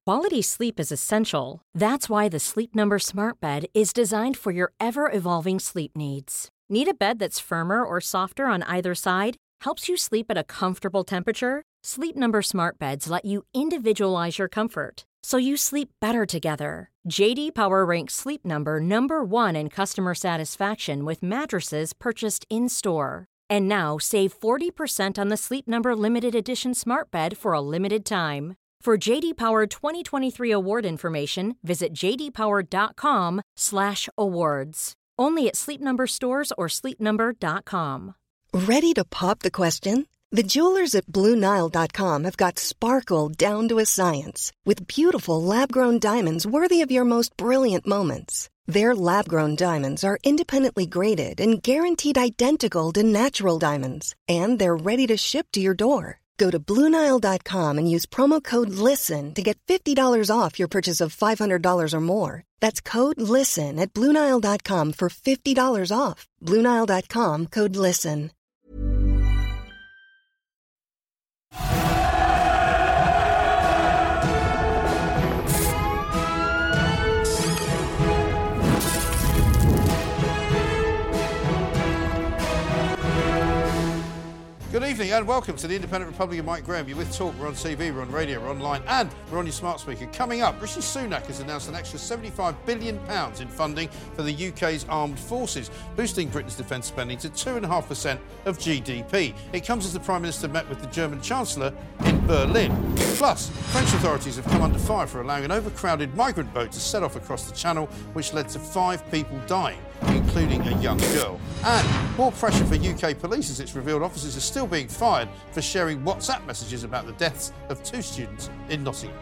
Quality sleep is essential. That's why the Sleep Number Smart Bed is designed for your ever-evolving sleep needs. Need a bed that's firmer or softer on either side? Helps you sleep at a comfortable temperature? Sleep Number Smart Beds let you individualize your comfort, so you sleep better together. J.D. Power ranks Sleep Number number one in customer satisfaction with mattresses purchased in-store. And now, save 40% on the Sleep Number Limited Edition Smart Bed for a limited time. For J.D. Power 2023 award information, visit jdpower.com/awards. Only at Sleep Number stores or sleepnumber.com. Ready to pop the question? The jewelers at BlueNile.com have got sparkle down to a science with beautiful lab-grown diamonds worthy of your most brilliant moments. Their lab-grown diamonds are independently graded and guaranteed identical to natural diamonds, and they're ready to ship to your door. Go to BlueNile.com and use promo code LISTEN to get $50 off your purchase of $500 or more. That's code LISTEN at BlueNile.com for $50 off. BlueNile.com, code LISTEN. Good evening and welcome to the Independent Republic of Mike Graham. You're with Talk, we're on TV, we're on radio, we're online and we're on your smart speaker. Coming up, Rishi Sunak has announced an extra £75 billion in funding for the UK's armed forces, boosting Britain's defence spending to 2.5% of GDP. It comes as the Prime Minister met with the German Chancellor in Berlin. Plus, French authorities have come under fire for allowing an overcrowded migrant boat to set off across the Channel, which led to 5 people dying, including a young girl. And more pressure for UK police as it's revealed officers are still being fired for sharing WhatsApp messages about the deaths of 2 students in Nottingham.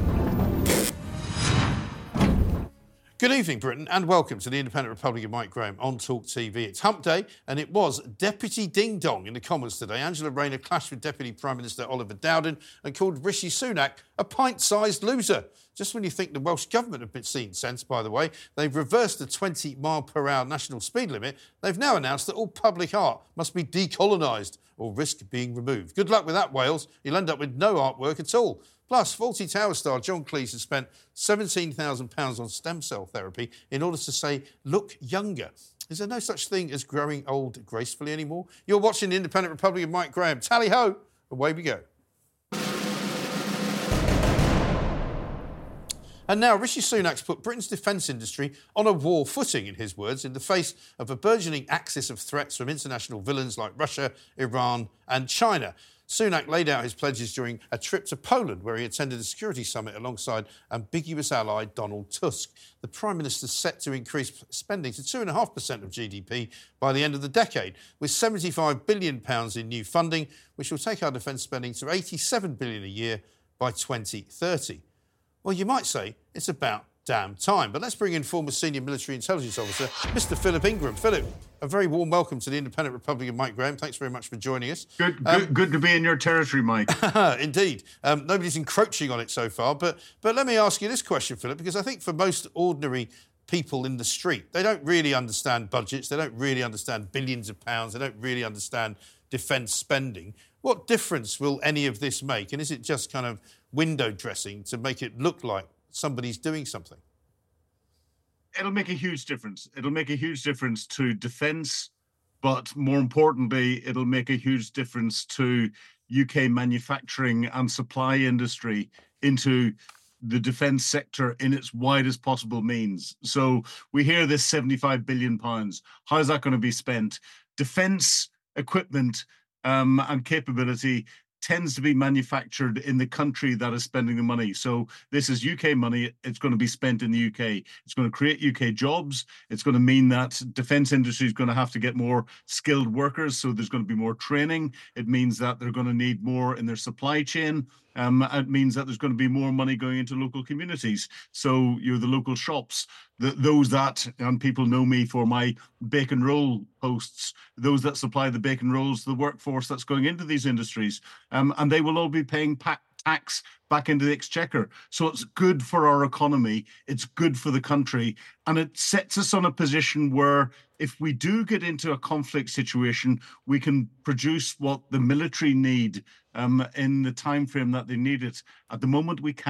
Good evening, Britain, and welcome to the Independent Republic of Mike Graham on Talk TV. It's Hump Day, and it was Deputy Ding Dong in the Commons today. Angela Rayner clashed with Deputy Prime Minister Oliver Dowden and called Rishi Sunak a pint-sized loser. Just when you think the Welsh Government have been seen sense, by the way, they've reversed the 20-mile-per-hour national speed limit. They've now announced that all public art must be decolonised or risk being removed. Good luck with that, Wales. You'll end up with no artwork at all. Plus, Fawlty Towers star John Cleese has spent £17,000 on stem cell therapy in order to say, look younger. Is there no such thing as growing old gracefully anymore? You're watching the Independent Republic of Mike Graham. Tally-ho, away we go. And now Rishi Sunak's put Britain's defence industry on a war footing, in his words, in the face of a burgeoning axis of threats from international villains like Russia, Iran and China. Sunak laid out his pledges during a trip to Poland, where he attended a security summit alongside ambiguous ally Donald Tusk. The Prime Minister's set to increase spending to 2.5% of GDP by the end of the decade, with £75 billion in new funding, which will take our defence spending to £87 billion a year by 2030. Well, you might say it's about damn time. But let's bring in former senior military intelligence officer, Mr. Philip Ingram. Philip, a very warm welcome to the Independent Republic of Mike Graham. Thanks very much for joining us. Good to be in your territory, Mike. Indeed. Nobody's encroaching on it so far. But let me ask you this question, Philip, because I think for most ordinary people in the street, they don't really understand budgets. They don't really understand billions of pounds. They don't really understand defence spending. What difference will any of this make? And is it just kind of window dressing to make it look like somebody's doing something? It'll make a huge difference. It'll make a huge difference to defence, but more importantly, it'll make a huge difference to UK manufacturing and supply industry into the defence sector in its widest possible means. So we hear this £75 billion. How's that going to be spent? Defence equipment and capability tends to be manufactured in the country that is spending the money. So this is UK money. It's going to be spent in the UK. It's going to create UK jobs. It's going to mean that defence industry is going to have to get more skilled workers. So there's going to be more training. It means that they're going to need more in their supply chain. It means that there's going to be more money going into local communities. So the local shops, those that, and people know me for my bacon roll posts, those that supply the bacon rolls, the workforce that's going into these industries, and they will all be paying tax back into the exchequer. So it's good for our economy. It's good for the country. And it sets us on a position where if we do get into a conflict situation, we can produce what the military need in the time frame that they need it. At the moment, we can't.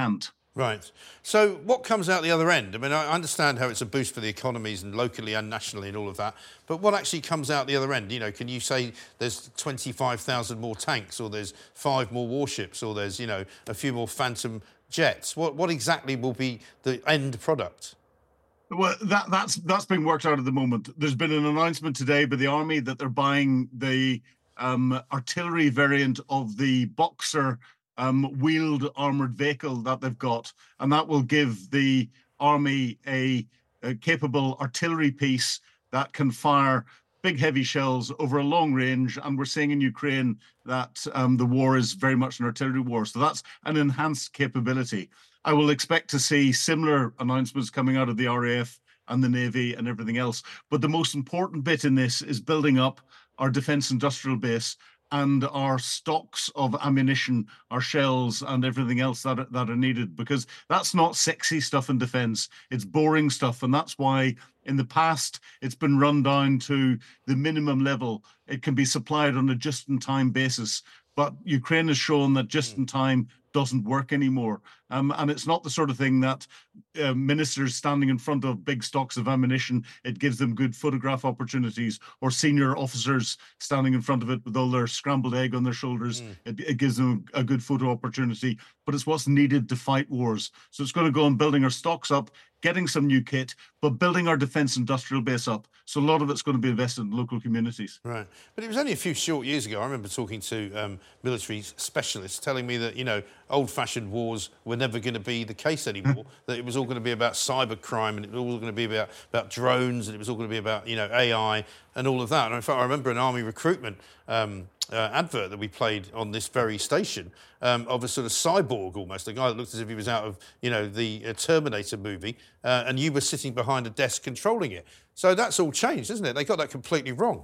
Right. So what comes out the other end? I mean, I understand how it's a boost for the economies and locally and nationally and all of that, but what actually comes out the other end? You know, can you say there's 25,000 more tanks, or there's 5 more warships, or there's, you know, a few more Phantom jets? What exactly will be the end product? Well, that's being worked out at the moment. There's been an announcement today by the Army that they're buying the artillery variant of the Boxer wheeled armored vehicle that they've got, and that will give the Army a capable artillery piece that can fire big heavy shells over a long range. And we're seeing in Ukraine that the war is very much an artillery war, so that's an enhanced capability. I will expect to see similar announcements coming out of the RAF and the Navy and everything else. But the most important bit in this is building up our defence industrial base and our stocks of ammunition, our shells and everything else that are needed, because that's not sexy stuff in defence. It's boring stuff. And that's why in the past it's been run down to the minimum level. It can be supplied on a just-in-time basis. But Ukraine has shown that just-in-time doesn't work anymore. And it's not the sort of thing that ministers standing in front of big stocks of ammunition, it gives them good photograph opportunities, or senior officers standing in front of it with all their scrambled egg on their shoulders. It gives them a good photo opportunity, but it's what's needed to fight wars. So it's going to go on building our stocks up, getting some new kit, but building our defence industrial base up. So a lot of it's going to be invested in local communities. Right. But it was only a few short years ago, I remember talking to military specialists telling me that, you know, old-fashioned wars were never going to be the case anymore, that it was all going to be about cyber crime, and it was all going to be about drones, and it was all going to be about, you know, AI and all of that. And in fact, I remember an army recruitment advert that we played on this very station of a sort of cyborg almost, a guy that looked as if he was out of, you know, the Terminator movie, and you were sitting behind a desk controlling it. So that's all changed, isn't it? They got that completely wrong.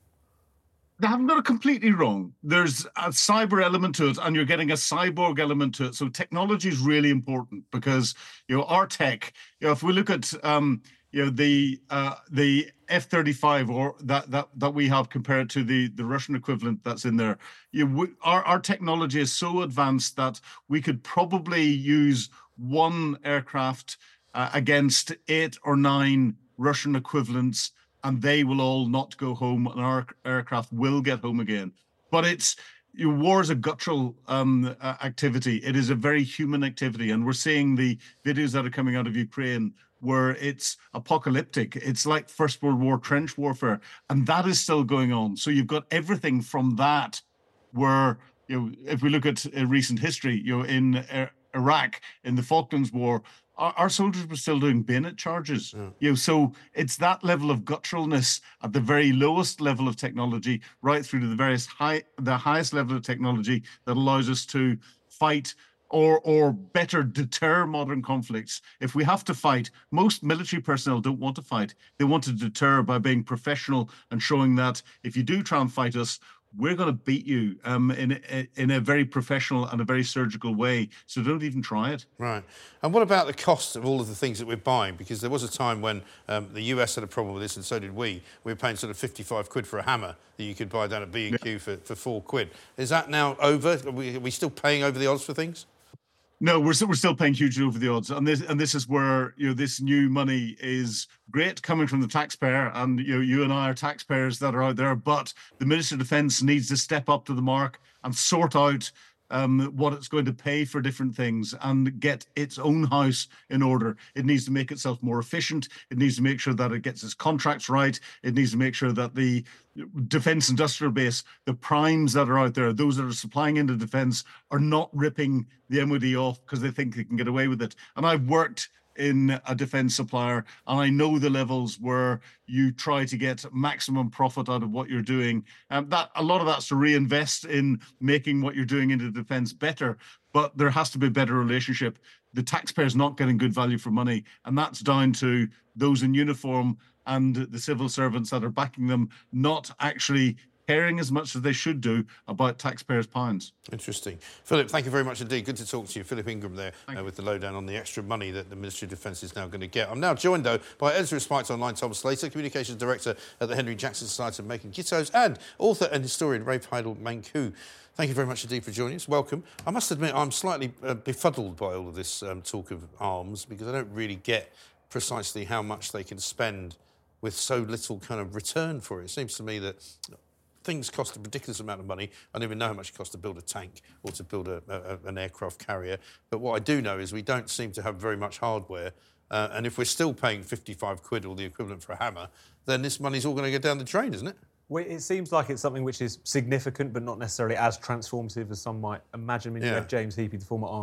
They haven't got it completely wrong. There's a cyber element to it, and you're getting a cyborg element to it. So technology is really important, because, you know, our tech, you know, if we look at you know, the F-35 or that we have compared to the Russian equivalent that's in there, our technology is so advanced that we could probably use one aircraft against 8 or 9 Russian equivalents, and they will all not go home, and our aircraft will get home again. But it's, war is a guttural activity. It is a very human activity, and we're seeing the videos that are coming out of Ukraine where it's apocalyptic. It's like First World War trench warfare, and that is still going on. So you've got everything from that, where, you know, if we look at recent history, you know, in Iraq, in the Falklands War, our soldiers were still doing bayonet charges. You know, so it's that level of gutturalness at the very lowest level of technology, right through to the highest level of technology, that allows us to fight or better deter modern conflicts. If we have to fight, most military personnel don't want to fight. They want to deter by being professional and showing that if you do try and fight us, we're going to beat you in a very professional and a very surgical way. So don't even try it. Right. And what about the cost of all of the things that we're buying? Because there was a time when the US had a problem with this, and so did we. We were paying sort of 55 quid for a hammer that you could buy down at B&Q for 4 quid. Is that now over? Are we still paying over the odds for things? No, we're still paying hugely over the odds, and this is where, you know, this new money is great coming from the taxpayer, and you and I are taxpayers that are out there. But the Minister of Defence needs to step up to the mark and sort out what it's going to pay for different things and get its own house in order. It needs to make itself more efficient. It needs to make sure that it gets its contracts right. It needs to make sure that the defence industrial base, the primes that are out there, those that are supplying into defence, are not ripping the MOD off because they think they can get away with it. And I've worked in a defence supplier, and I know the levels where you try to get maximum profit out of what you're doing. That a lot of that's to reinvest in making what you're doing into defence better, but there has to be a better relationship. The taxpayer's not getting good value for money, and that's down to those in uniform and the civil servants that are backing them not actually caring as much as they should do about taxpayers' pounds. Interesting. Philip, thank you very much indeed. Good to talk to you. Philip Ingram there with the lowdown on the extra money that the Ministry of Defence is now going to get. I'm now joined, though, by Ezra Spikes Online, Thomas Slater, Communications Director at the Henry Jackson Society of Making Gittos, and author and historian Rafe Heidel-Mankoo. Thank you very much indeed for joining us. Welcome. I must admit I'm slightly befuddled by all of this talk of arms, because I don't really get precisely how much they can spend with so little kind of return for it. It seems to me that things cost a ridiculous amount of money. I don't even know how much it costs to build a tank or to build an aircraft carrier. But what I do know is we don't seem to have very much hardware. And if we're still paying 55 quid or the equivalent for a hammer, then this money's all going to go down the drain, isn't it? Well, it seems like it's something which is significant but not necessarily as transformative as some might imagine. I mean, you have James Heappey, the former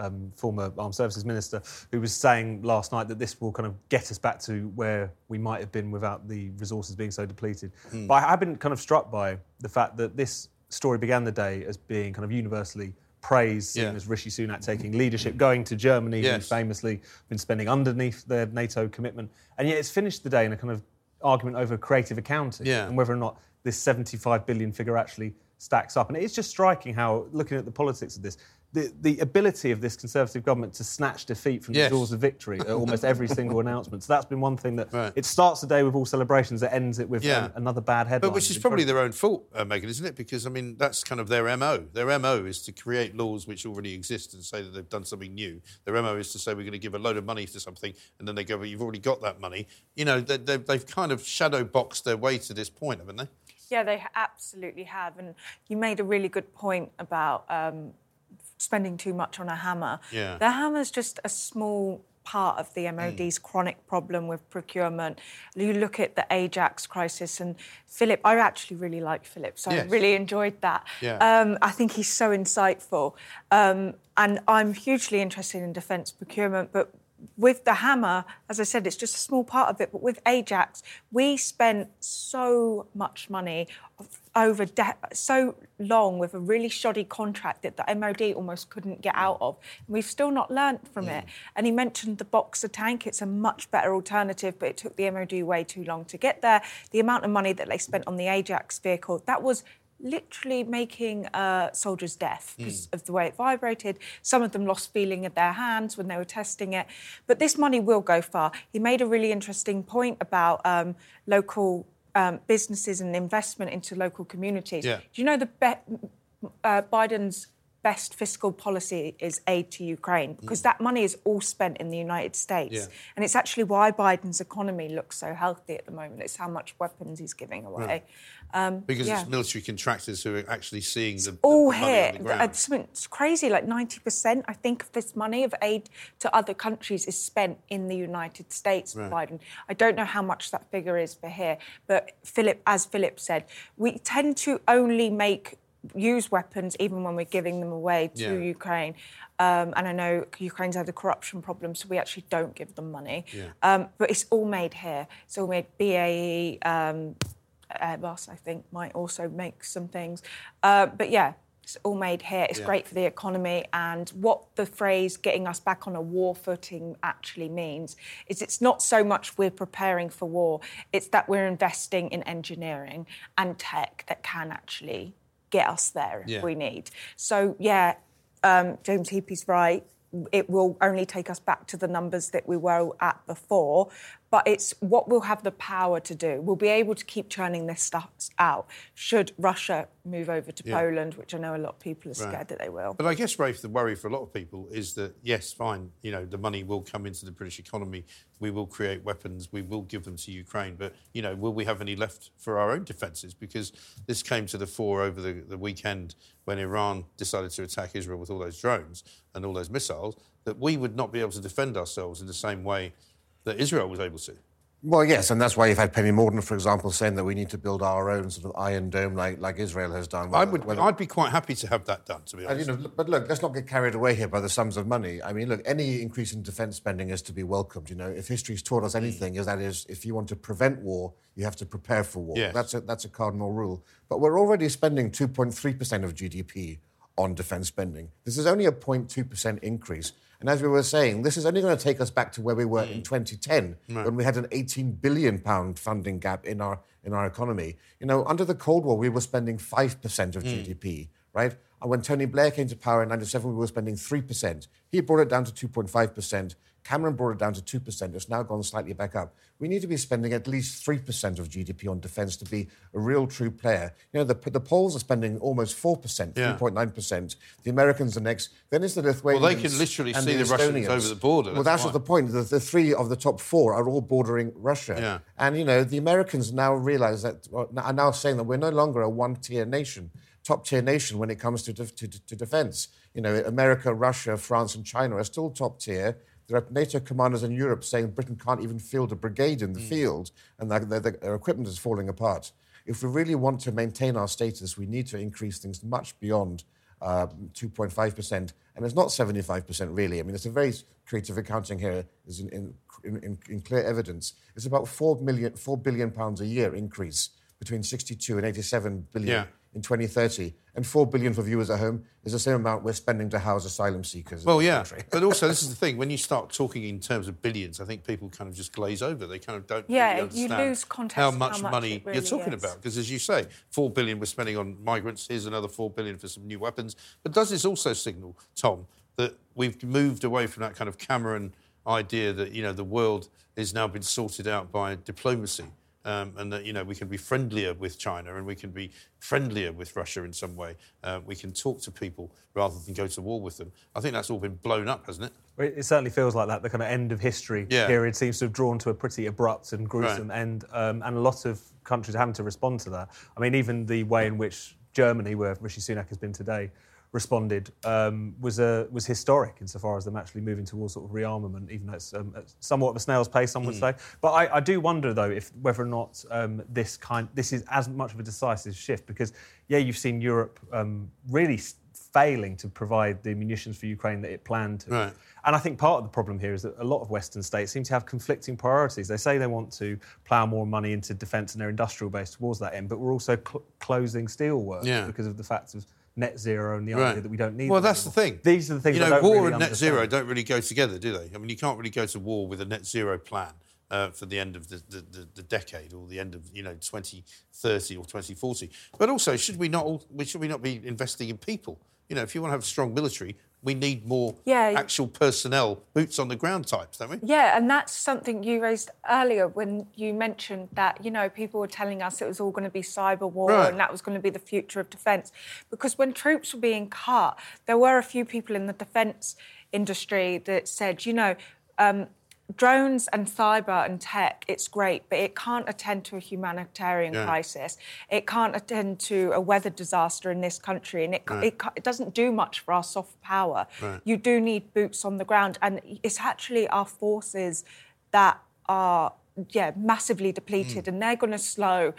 Armed Services Minister, who was saying last night that this will kind of get us back to where we might have been without the resources being so depleted. But I have been kind of struck by the fact that this story began the day as being kind of universally praised, seen as Rishi Sunak taking leadership, going to Germany, who's famously been spending underneath their NATO commitment. And yet it's finished the day in a kind of argument over creative accounting and whether or not this 75 billion figure actually stacks up. And it's just striking how, looking at the politics of this, the ability of this Conservative government to snatch defeat from the jaws of victory at almost every single announcement. So that's been one thing that it starts the day with all celebrations, it ends it with another bad headline. But which is probably their own fault, Megan, isn't it? Because, I mean, that's kind of their MO. Their MO is to create laws which already exist and say that they've done something new. Their MO is to say we're going to give a load of money to something, and then they go, well, you've already got that money. You know, they've kind of shadow boxed their way to this point, haven't they? Yeah, they absolutely have. And you made a really good point about spending too much on a hammer. Yeah. The hammer's just a small part of the MOD's chronic problem with procurement. You look at the Ajax crisis, and Philip, I actually really like Philip, so I really enjoyed that. Yeah. I think he's so insightful. And I'm hugely interested in defence procurement, but with the hammer, as I said, it's just a small part of it. But with Ajax, we spent so much money over so long with a really shoddy contract that the MOD almost couldn't get out of. And we've still not learnt from it. And he mentioned the Boxer tank. It's a much better alternative, but it took the MOD way too long to get there. The amount of money that they spent on the Ajax vehicle, that was literally making soldiers deaf because of the way it vibrated. Some of them lost feeling of their hands when they were testing it. But this money will go far. He made a really interesting point about local businesses and investment into local communities. Yeah. Do you know Biden's best fiscal policy is aid to Ukraine? Because that money is all spent in the United States. Yeah. And it's actually why Biden's economy looks so healthy at the moment. It's how much weapons he's giving away. Because it's military contractors who are actually seeing the all money here. on the ground. It's crazy, like 90%, I think, of this money of aid to other countries is spent in the United States, Biden. I don't know how much that figure is for here, but as Philip said, we tend to only use weapons even when we're giving them away to Ukraine. And I know Ukraine's had a corruption problem, so we actually don't give them money. Yeah. But it's all made here. It's all made BAE, Airbus, I think, might also make some things. But yeah, it's all made here. It's great for the economy. And what the phrase getting us back on a war footing actually means is it's not so much we're preparing for war, it's that we're investing in engineering and tech that can actually get us there if we need. So, James Heappey's right. It will only take us back to the numbers that we were at before, but it's what we'll have the power to do. We'll be able to keep churning this stuff out should Russia move over to Poland, which I know a lot of people are scared that they will. But I guess, Rafe, the worry for a lot of people is that, yes, fine, the money will come into the British economy, we will create weapons, we will give them to Ukraine, but, will we have any left for our own defences? Because this came to the fore over the weekend when Iran decided to attack Israel with all those drones and all those missiles, that we would not be able to defend ourselves in the same way that Israel was able to. Well, yes, and that's why you've had Penny Mordaunt, for example, saying that we need to build our own sort of Iron Dome like Israel has done. I'd be quite happy to have that done, to be honest. But look, let's not get carried away here by the sums of money. I mean, look, any increase in defence spending is to be welcomed. If history's taught us anything, is if you want to prevent war, you have to prepare for war. Yes. That's a cardinal rule. But we're already spending 2.3% of GDP on defence spending. This is only a 0.2% increase. And as we were saying, this is only going to take us back to where we were in 2010, when we had an £18 billion funding gap in our economy. You know, under the Cold War, we were spending 5% of GDP, right? And when Tony Blair came to power in 1997, we were spending 3%. He brought it down to 2.5%. Cameron brought it down to 2%. It's now gone slightly back up. We need to be spending at least 3% of GDP on defence to be a real, true player. You know, the Poles are spending almost 4%, 3.9%. The Americans are next. Then it's the Lithuanians. Well, they can literally see the Russians over the border. Well, that's the point. The three of the top four are all bordering Russia. Yeah. And, you know, the Americans now realise that, are now saying that we're no longer a one-tier nation, top-tier nation when it comes to defence. You know, America, Russia, France and China are still top-tier. There are NATO commanders in Europe saying Britain can't even field a brigade in the field and their equipment is falling apart. If we really want to maintain our status, we need to increase things much beyond 2.5%. And it's not 75%, really. I mean, it's a very creative accounting here, is in clear evidence. It's about £4 billion a year increase between 62 and 87 billion in 2030. And 4 billion for viewers at home is the same amount we're spending to house asylum seekers. Well, yeah. But also, this is the thing. When you start talking in terms of billions, I think people kind of just glaze over. They kind of don't really understand you lose context how much money really you're talking about. Because, as you say, 4 billion we're spending on migrants. Here's another 4 billion for some new weapons. But does this also signal, Tom, that we've moved away from that kind of Cameron idea that, you know, the world has now been sorted out by diplomacy? And that, you know, we can be friendlier with China and we can be friendlier with Russia in some way. We can talk to people rather than go to war with them. I think that's all been blown up, hasn't it? Well, it certainly feels like that. The kind of end of history period seems to have drawn to a pretty abrupt and gruesome end, and a lot of countries are having to respond to that. I mean, even the way in which Germany, where Rishi Sunak has been today, responded was historic insofar as them actually moving towards sort of rearmament, even though it's somewhat of a snail's pace, some would say. But I do wonder, though, whether or not this is as much of a decisive shift, because, you've seen Europe really failing to provide the munitions for Ukraine that it planned to. Right. And I think part of the problem here is that a lot of Western states seem to have conflicting priorities. They say they want to plough more money into defence and their industrial base towards that end, but we're also closing steelworks because of the fact of net zero and the idea that we don't need. Well, that's the thing. These are the things. You know, I don't war really and net understand. zero don't really go together, do they? I mean, you can't really go to war with a net zero plan for the end of the decade or the end of 2030 or 2040. But also, should we not be investing in people? You know, if you want to have a strong military, we need more actual personnel, boots on the ground types, don't we? Yeah, and that's something you raised earlier when you mentioned that, you know, people were telling us it was all going to be cyber war and that was going to be the future of defence. Because when troops were being cut, there were a few people in the defence industry that said, you know, drones and cyber and tech, it's great, but it can't attend to a humanitarian crisis. It can't attend to a weather disaster in this country, and it doesn't do much for our soft power. Right. You do need boots on the ground, and it's actually our forces that are, massively depleted, and they're going to slow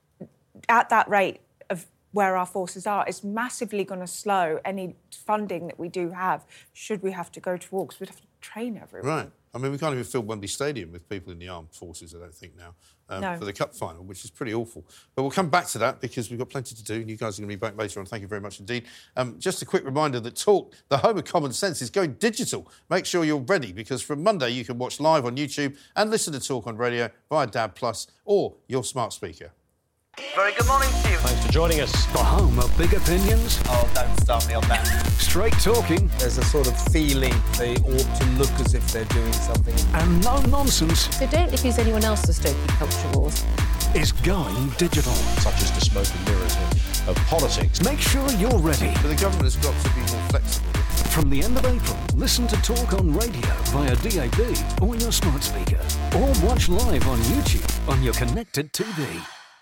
at that rate of where our forces are. It's massively going to slow any funding that we do have, should we have to go to war, because we'd have to train everyone. Right. I mean, we can't even fill Wembley Stadium with people in the armed forces, I don't think, now, for the Cup final, which is pretty awful. But we'll come back to that because we've got plenty to do, and you guys are going to be back later on. Thank you very much indeed. Just a quick reminder that Talk, the home of common sense, is going digital. Make sure you're ready, because from Monday you can watch live on YouTube and listen to Talk on radio via DAB+ or your smart speaker. Very good morning to you. Thanks for joining us. The home of big opinions. Oh, don't start me on that. Straight talking. There's a sort of feeling they ought to look as if they're doing something. And no nonsense. So don't accuse anyone else of stoking culture wars. Is going digital. Such as the smoke and mirrors of politics. Make sure you're ready. But the government has got to be more flexible. From the end of April, listen to Talk on radio via DAB or your smart speaker. Or watch live on YouTube on your connected TV.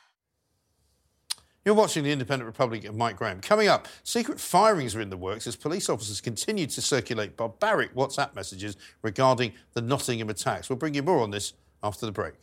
You're watching The Independent Republic of Mike Graham. Coming up, secret firings are in the works as police officers continue to circulate barbaric WhatsApp messages regarding the Nottingham attacks. We'll bring you more on this after the break.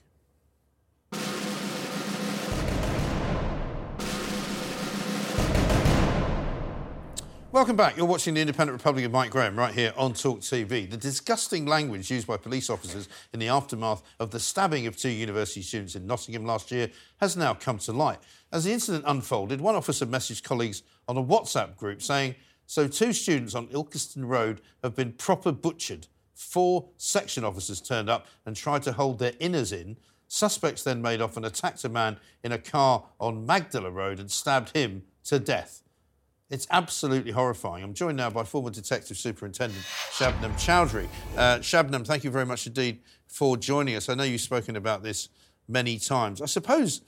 Welcome back. You're watching The Independent Republic of Mike Graham right here on Talk TV. The disgusting language used by police officers in the aftermath of the stabbing of 2 university students in Nottingham last year has now come to light. As the incident unfolded, one officer messaged colleagues on a WhatsApp group saying So 2 students on Ilkeston Road have been proper butchered. 4 section officers turned up and tried to hold their inners in. Suspects then made off and attacked a man in a car on Magdala Road and stabbed him to death. It's absolutely horrifying. I'm joined now by former Detective Superintendent Shabnam Chowdhury. Shabnam, thank you very much indeed for joining us. I know you've spoken about this many times. I suppose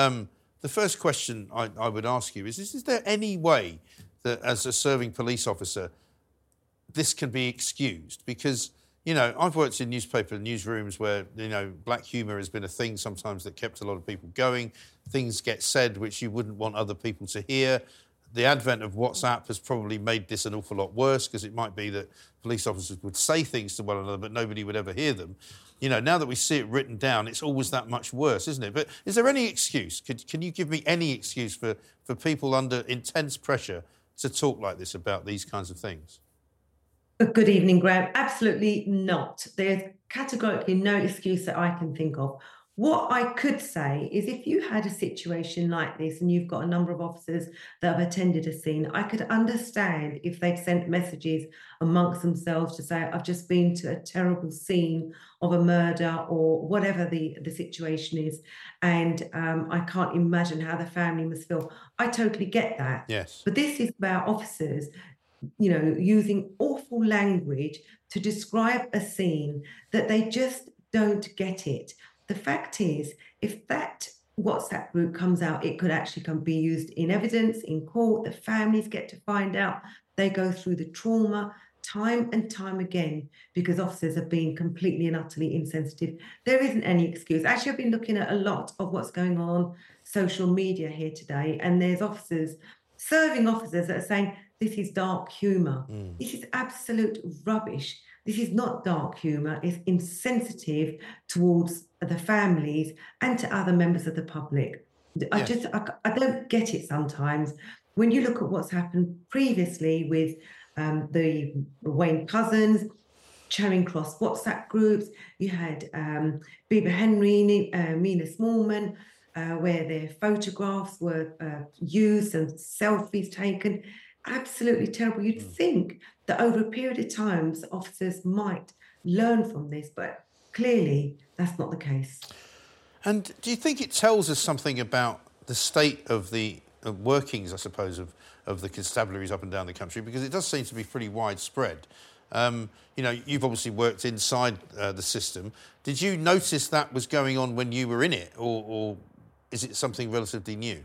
the first question I would ask you is there any way that, as a serving police officer, this can be excused? Because, you know, I've worked in newspaper newsrooms where, you know, black humour has been a thing sometimes that kept a lot of people going. Things get said which you wouldn't want other people to hear. The advent of WhatsApp has probably made this an awful lot worse, because it might be that police officers would say things to one another but nobody would ever hear them. You know, now that we see it written down, it's always that much worse, isn't it? But is there any excuse? Can you give me any excuse for people under intense pressure to talk like this about these kinds of things? Good evening, Graham. Absolutely not. There's categorically no excuse that I can think of. What I could say is, if you had a situation like this and you've got a number of officers that have attended a scene, I could understand if they'd sent messages amongst themselves to say, I've just been to a terrible scene of a murder or whatever the situation is, and I can't imagine how the family must feel. I totally get that. Yes. But this is about officers, you know, using awful language to describe a scene that they just don't get it. The fact is, if that WhatsApp group comes out, it could actually be used in evidence, in court. The families get to find out. They go through the trauma time and time again because officers have been completely and utterly insensitive. There isn't any excuse. Actually, I've been looking at a lot of what's going on social media here today, and there's officers, serving officers, that are saying, this is dark humour. This is absolute rubbish. This is not dark humour. It's insensitive towards the families and to other members of the public. Yes. I don't get it sometimes. When you look at what's happened previously with the Wayne Couzens, Charing Cross WhatsApp groups, you had Bieber Henry, Mina Smallman, where their photographs were used and selfies taken. Absolutely terrible. You'd think that over a period of time, officers might learn from this, but clearly that's not the case. And do you think it tells us something about the state of the workings, I suppose, of the constabularies up and down the country? Because it does seem to be pretty widespread. You know, you've obviously worked inside the system. Did you notice that was going on when you were in it, or is it something relatively new?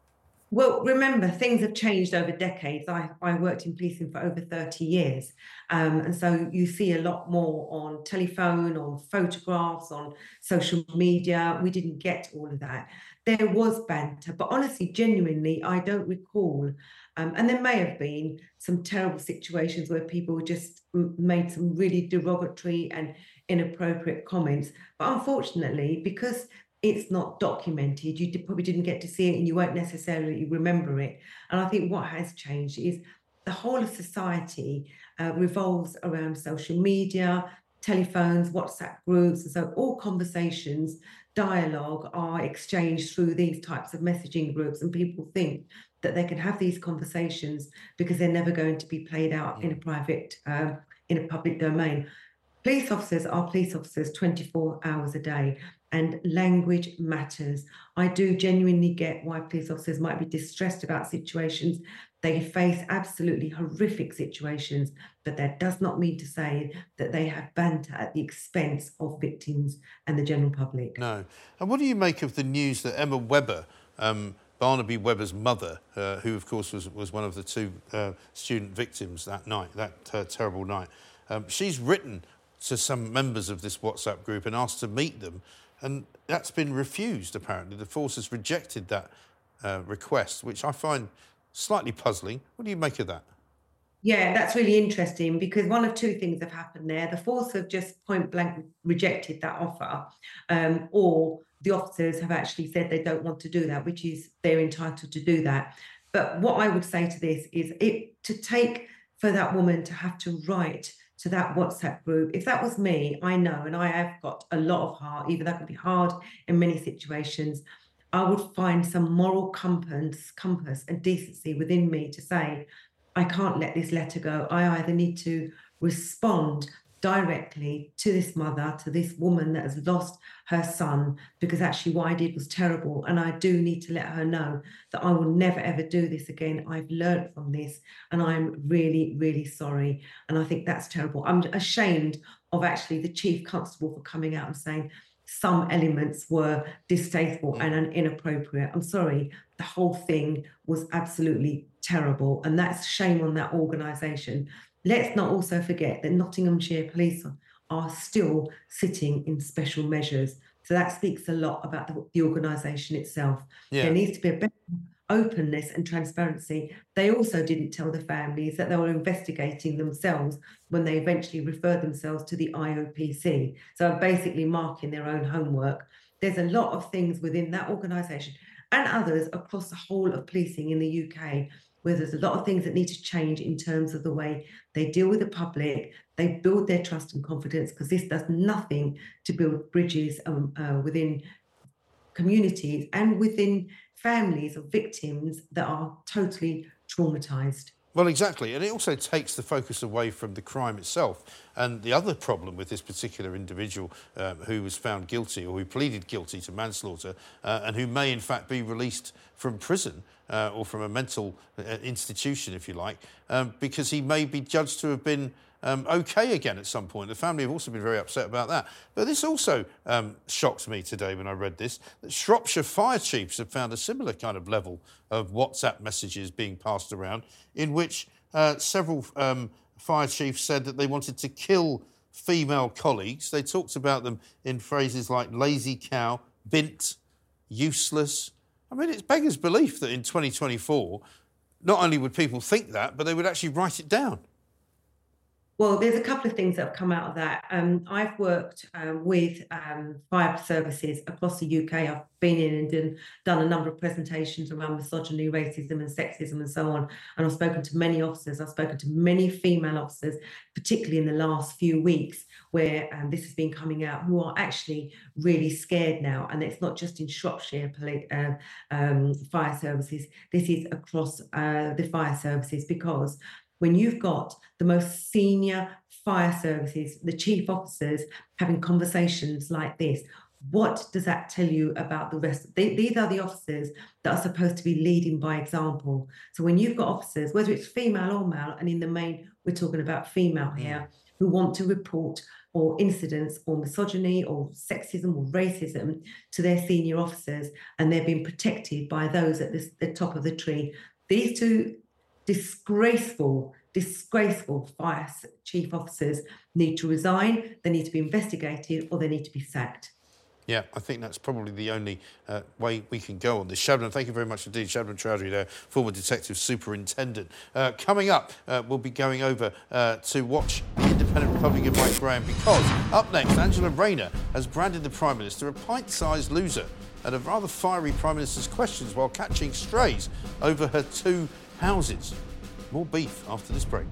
Well, remember, things have changed over decades. I worked in policing for over 30 years. And so you see a lot more on telephone, on photographs, on social media. We didn't get all of that. There was banter, but honestly, genuinely, I don't recall. And there may have been some terrible situations where people just made some really derogatory and inappropriate comments. But unfortunately, because it's not documented, you probably didn't get to see it and you won't necessarily remember it. And I think what has changed is the whole of society revolves around social media, telephones, WhatsApp groups. And so all conversations, dialogue are exchanged through these types of messaging groups, and people think that they can have these conversations because they're never going to be played out in a private, in a public domain. Police officers are police officers 24 hours a day, and language matters. I do genuinely get why police officers might be distressed about situations. They face absolutely horrific situations, but that does not mean to say that they have banter at the expense of victims and the general public. No. And what do you make of the news that Emma Webber, Barnaby Webber's mother, who of course was one of the 2 student victims that night, that terrible night, she's written to some members of this WhatsApp group and asked to meet them, and that's been refused, apparently. The force has rejected that request, which I find slightly puzzling. What do you make of that? Yeah, that's really interesting, because one of 2 things have happened there. The force have just point blank rejected that offer, or the officers have actually said they don't want to do that, which is they're entitled to do that. But what I would say to this is to take for that woman to have to write to that WhatsApp group. If that was me, I know, and I have got a lot of heart, even that can be hard in many situations, I would find some moral compass and decency within me to say, I can't let this letter go. I either need to respond directly to this mother, to this woman that has lost her son, because actually what I did was terrible. And I do need to let her know that I will never, ever do this again. I've learned from this and I'm really, really sorry. And I think that's terrible. I'm ashamed of actually the Chief Constable for coming out and saying some elements were distasteful and inappropriate. I'm sorry, the whole thing was absolutely terrible. And that's shame on that organisation. Let's not also forget that Nottinghamshire Police are still sitting in special measures. So that speaks a lot about the organisation itself. Yeah. There needs to be a better openness and transparency. They also didn't tell the families that they were investigating themselves when they eventually referred themselves to the IOPC. So basically marking their own homework. There's a lot of things within that organisation and others across the whole of policing in the UK where there's a lot of things that need to change in terms of the way they deal with the public, they build their trust and confidence, because this does nothing to build bridges within communities and within families of victims that are totally traumatised. Well, exactly. And it also takes the focus away from the crime itself. And the other problem with this particular individual who was found guilty or who pleaded guilty to manslaughter and who may in fact be released from prison or from a mental institution, if you like, because he may be judged to have been OK again at some point. The family have also been very upset about that. But this also shocked me today when I read this, that Shropshire fire chiefs have found a similar kind of level of WhatsApp messages being passed around in which several fire chiefs said that they wanted to kill female colleagues. They talked about them in phrases like lazy cow, bint, useless. I mean, it's beggars belief that in 2024, not only would people think that, but they would actually write it down. Well, there's a couple of things that have come out of that. I've worked with fire services across the UK. I've been in and done a number of presentations around misogyny, racism and sexism and so on. And I've spoken to many officers. I've spoken to many female officers, particularly in the last few weeks, where this has been coming out, who are actually really scared now. And it's not just in Shropshire fire services. This is across the fire services, because when you've got the most senior fire services, the chief officers having conversations like this, what does that tell you about the rest? These are the officers that are supposed to be leading by example. So when you've got officers, whether it's female or male, and in the main, we're talking about female here, who want to report or incidents or misogyny or sexism or racism to their senior officers, and they're being protected by those at the top of the tree. These two disgraceful fire chief officers need to resign, they need to be investigated, or they need to be sacked. Yeah, I think that's probably the only way we can go on this. Shabnam, thank you very much indeed. Shabnam Chowdhury there, former detective superintendent. Coming up, we'll be going over to watch the Independent Republican Mike Graham, because up next, Angela Rayner has branded the Prime Minister a pint-sized loser and a rather fiery Prime Minister's questions while catching strays over her two houses. More beef after this break.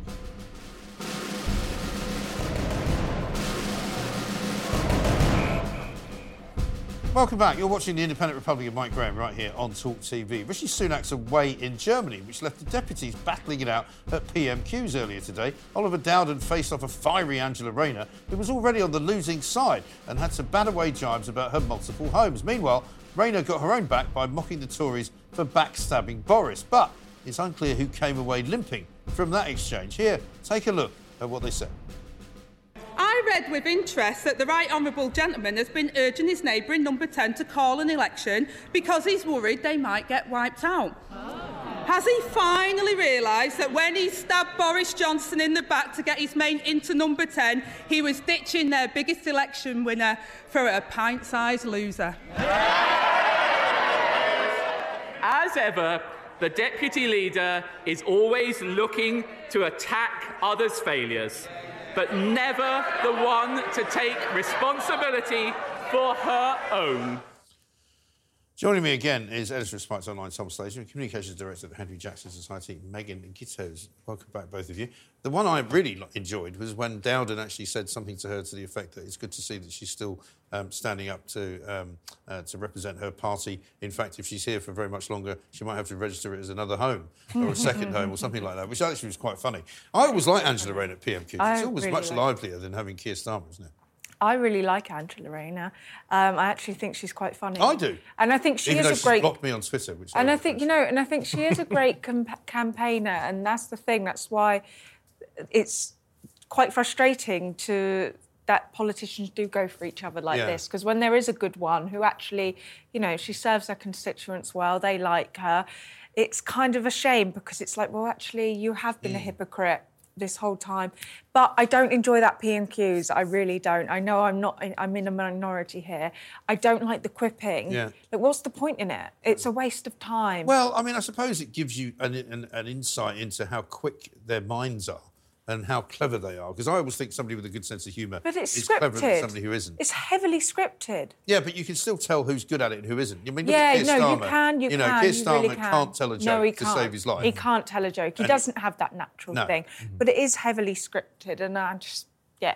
Welcome back. You're watching the Independent Republican Mike Graham right here on Talk TV. Rishi Sunak's away in Germany, which left the deputies battling it out at PMQs earlier today. Oliver Dowden faced off a fiery Angela Rayner, who was already on the losing side and had some bad away jibes about her multiple homes. Meanwhile, Rayner got her own back by mocking the Tories for backstabbing Boris. But it's unclear who came away limping from that exchange. Here, take a look at what they said. I read with interest that the Right Honourable Gentleman has been urging his neighbour in Number 10 to call an election because he's worried they might get wiped out. Has he finally realised that when he stabbed Boris Johnson in the back to get his mate into Number 10, he was ditching their biggest election winner for a pint-sized loser? As ever, the Deputy Leader is always looking to attack others' failures, but never the one to take responsibility for her own. Joining me again is editor of Spikes Online, Tom Slater, and communications director at the Henry Jackson Society, Megan Gittos. Welcome back, both of you. The one I really enjoyed was when Dowden actually said something to her to the effect that it's good to see that she's still standing up to represent her party. In fact, if she's here for very much longer, she might have to register it as another home or a second home or something like that, which actually was quite funny. I always like Angela Rayner at PMQ. It's always much livelier than having Keir Starmer, isn't it? I really like Angela Rayner. I actually think she's quite funny. I do, and I think she Even is though a great. She's blocked me on Twitter, which. And I think I think she is a great campaigner, and that's the thing. That's why it's quite frustrating that politicians do go for each other like this, because when there is a good one who actually, she serves her constituents well, they like her. It's kind of a shame because it's like, well, actually, you have been a hypocrite this whole time. But I don't enjoy that PMQs. I really don't. I know I'm in a minority here. I don't like the quipping. Yeah. Like, what's the point in it? It's a waste of time. Well, I mean, I suppose it gives you an insight into how quick their minds are and how clever they are. Because I always think somebody with a good sense of humour is cleverer than somebody who isn't. It's heavily scripted. Yeah, but you can still tell who's good at it and who isn't. I mean, look yeah, at Keir Starmer. you can. Keir Starmer really can't tell a joke to save his life. He can't tell a joke. He doesn't have that natural thing. But it is heavily scripted, and I just,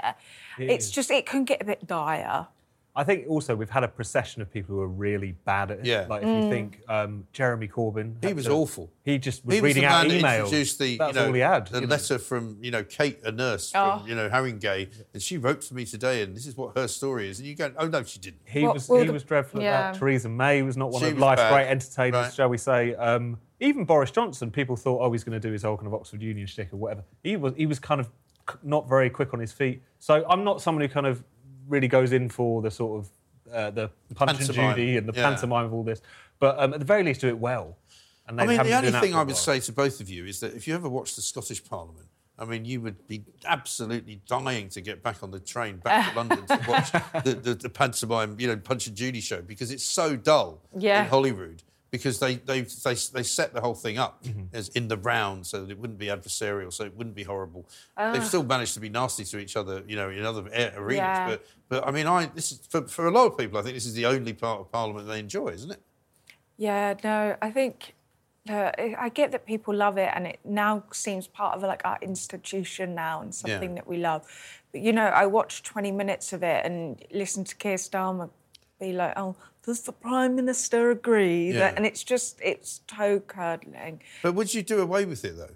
it can get a bit dire. I think also we've had a procession of people who are really bad at it. Yeah. Like if you think Jeremy Corbyn, he was awful. He just was reading out emails. That's all he had. The letter from Kate, a nurse from Haringey, and she wrote to me today, and this is what her story is. And you go, oh no, she didn't. He was dreadful at that. Theresa May was not one of life's great entertainers, shall we say? Even Boris Johnson, people thought, he's going to do his whole kind of Oxford Union shtick or whatever. He was kind of not very quick on his feet. So I'm not someone who kind of really goes in for the sort of the Punch and Judy and the pantomime of all this, but at the very least do it well. And the only thing I would say to both of you is that if you ever watch the Scottish Parliament, I mean, you would be absolutely dying to get back on the train back to London to watch the pantomime, Punch and Judy show, because it's so dull in Holyrood. Because they set the whole thing up as in the round so that it wouldn't be adversarial, so it wouldn't be horrible. They've still managed to be nasty to each other, in other arenas. Yeah. But I mean, this is for a lot of people. I think this is the only part of Parliament they enjoy, isn't it? Yeah, no, I think I get that people love it, and it now seems part of our institution now and something that we love. But I watched 20 minutes of it and listened to Keir Starmer be like, does the Prime Minister agree? Yeah. And it's toe-curdling. But would you do away with it, though?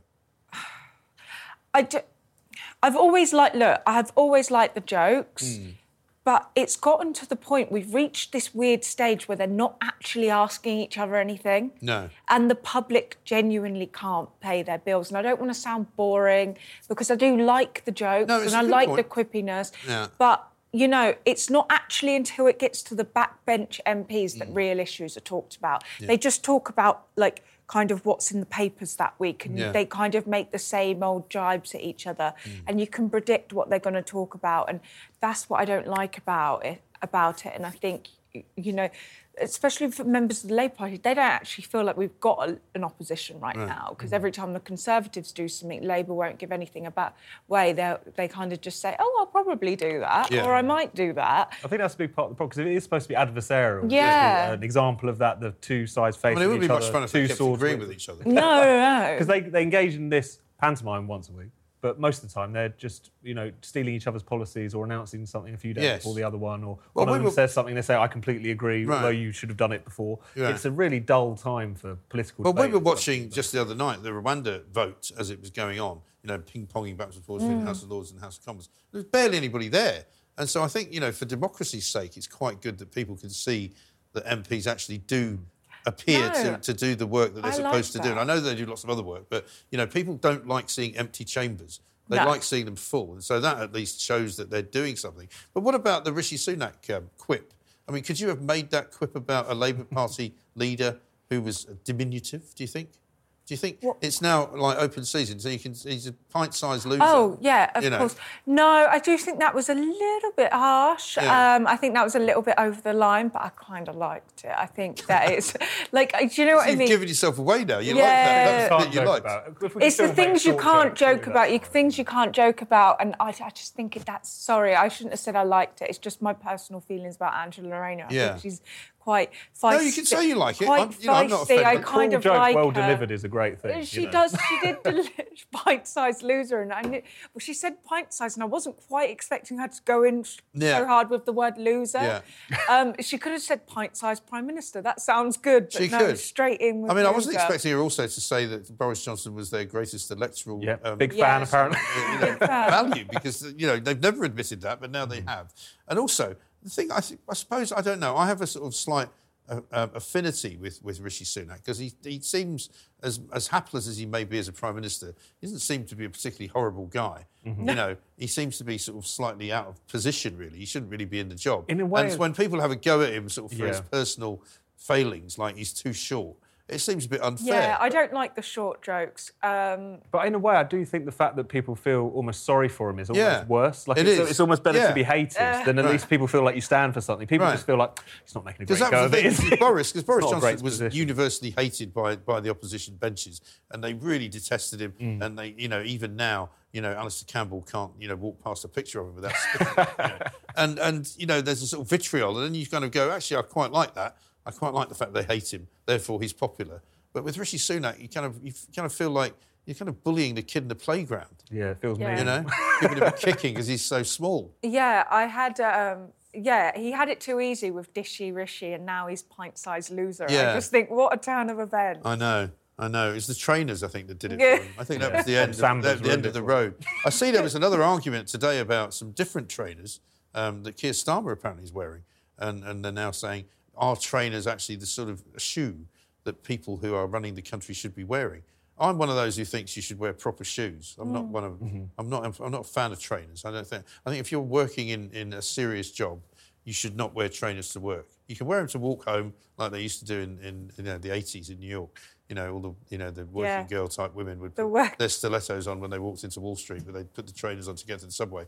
I've always liked the jokes, but it's gotten to the point we've reached this weird stage where they're not actually asking each other anything. No. And the public genuinely can't pay their bills. And I don't want to sound boring, because I do like the jokes and I like the quippiness. Yeah. But it's not actually until it gets to the backbench MPs that real issues are talked about. Yeah. They just talk about, kind of what's in the papers that week, and they kind of make the same old jibes at each other, and you can predict what they're going to talk about, and that's what I don't like about it. And I think, especially for members of the Labour Party, they don't actually feel like we've got an opposition right now, because every time the Conservatives do something, Labour won't give anything away. They kind of just say, I'll probably do that, or I might do that. I think that's a big part of the problem, because it is supposed to be adversarial. Yeah. An example of that, the two sides facing each other. It wouldn't be much fun if they kept agreeing with each other. No. Because they engage in this pantomime once a week. But most of the time, they're just, stealing each other's policies or announcing something a few days before the other one, or one of them says something, they say, I completely agree, although you should have done it before. Yeah. It's a really dull time for political debate. Well, we were watching just the other night the Rwanda vote as it was going on, ping-ponging backwards and forwards between the House of Lords and the House of Commons. There was barely anybody there. And so I think, for democracy's sake, it's quite good that people can see that MPs actually do appear to do the work that they're supposed to do. And I know they do lots of other work, but, people don't like seeing empty chambers. They like seeing them full. And so that at least shows that they're doing something. But what about the Rishi Sunak quip? I mean, could you have made that quip about a Labour Party leader who was diminutive, do you think? Do you think it's now open season, so he's a pint-sized loser? Oh, yeah, of course. No, I do think that was a little bit harsh. Yeah. I think that was a little bit over the line, but I kind of liked it. I think that it's... do you know what I mean? You've given yourself away now. You like that. That's what you like. It's the things you can't joke about. Things you can't joke about, and I just think that's... Sorry, I shouldn't have said I liked it. It's just my personal feelings about Angela Rayner. I think she's quite feisty. No, you can say you like it. Quite I'm not offended. I kind of joke like well her. delivered is a great thing. She does. She did pint-sized loser, and I knew. Well, she said pint-sized, and I wasn't quite expecting her to go in so hard with the word loser. Yeah. She could have said pint-sized Prime Minister. That sounds good, but she no, could. Straight in with I mean, loser. I wasn't expecting her also to say that Boris Johnson was their greatest electoral big fan, apparently. Value, because they've never admitted that, but now they have. And also, the thing I suppose I don't know. I have a sort of slight affinity with Rishi Sunak because he seems as hapless as he may be as a Prime Minister. He doesn't seem to be a particularly horrible guy. Mm-hmm. He seems to be sort of slightly out of position. Really, he shouldn't really be in the job. In a way, and when people have a go at him, sort of for his personal failings, like he's too short. It seems a bit unfair. Yeah, I don't like the short jokes. But in a way, I do think the fact that people feel almost sorry for him is almost worse. Like it's almost better to be hated than at least people feel like you stand for something. People just feel like he's not making a great go of it. Because Boris Johnson was universally hated by the opposition benches, and they really detested him. And they, even now, Alistair Campbell can't, walk past a picture of him without spitting. And there's a sort of vitriol, and then you kind of go, actually, I quite like that. I quite like the fact they hate him, therefore he's popular. But with Rishi Sunak, you kind of feel like you're kind of bullying the kid in the playground. Yeah, it feels mean. Giving him a kicking because he's so small. Yeah, I had. He had it too easy with Dishy Rishi, and now he's pint-sized loser. Yeah. I just think, what a turn of events. I know. It's the trainers, I think, that did it for him. I think that was the end of the road. I see there was another argument today about some different trainers that Keir Starmer apparently is wearing, and they're now saying, are trainers actually the sort of shoe that people who are running the country should be wearing? I'm one of those who thinks you should wear proper shoes. I'm not one of. I'm not a fan of trainers. I think if you're working in a serious job, you should not wear trainers to work. You can wear them to walk home like they used to do in the 80s in New York. All the working girl type women would put their stilettos on when they walked into Wall Street, but they'd put the trainers on to get to the subway.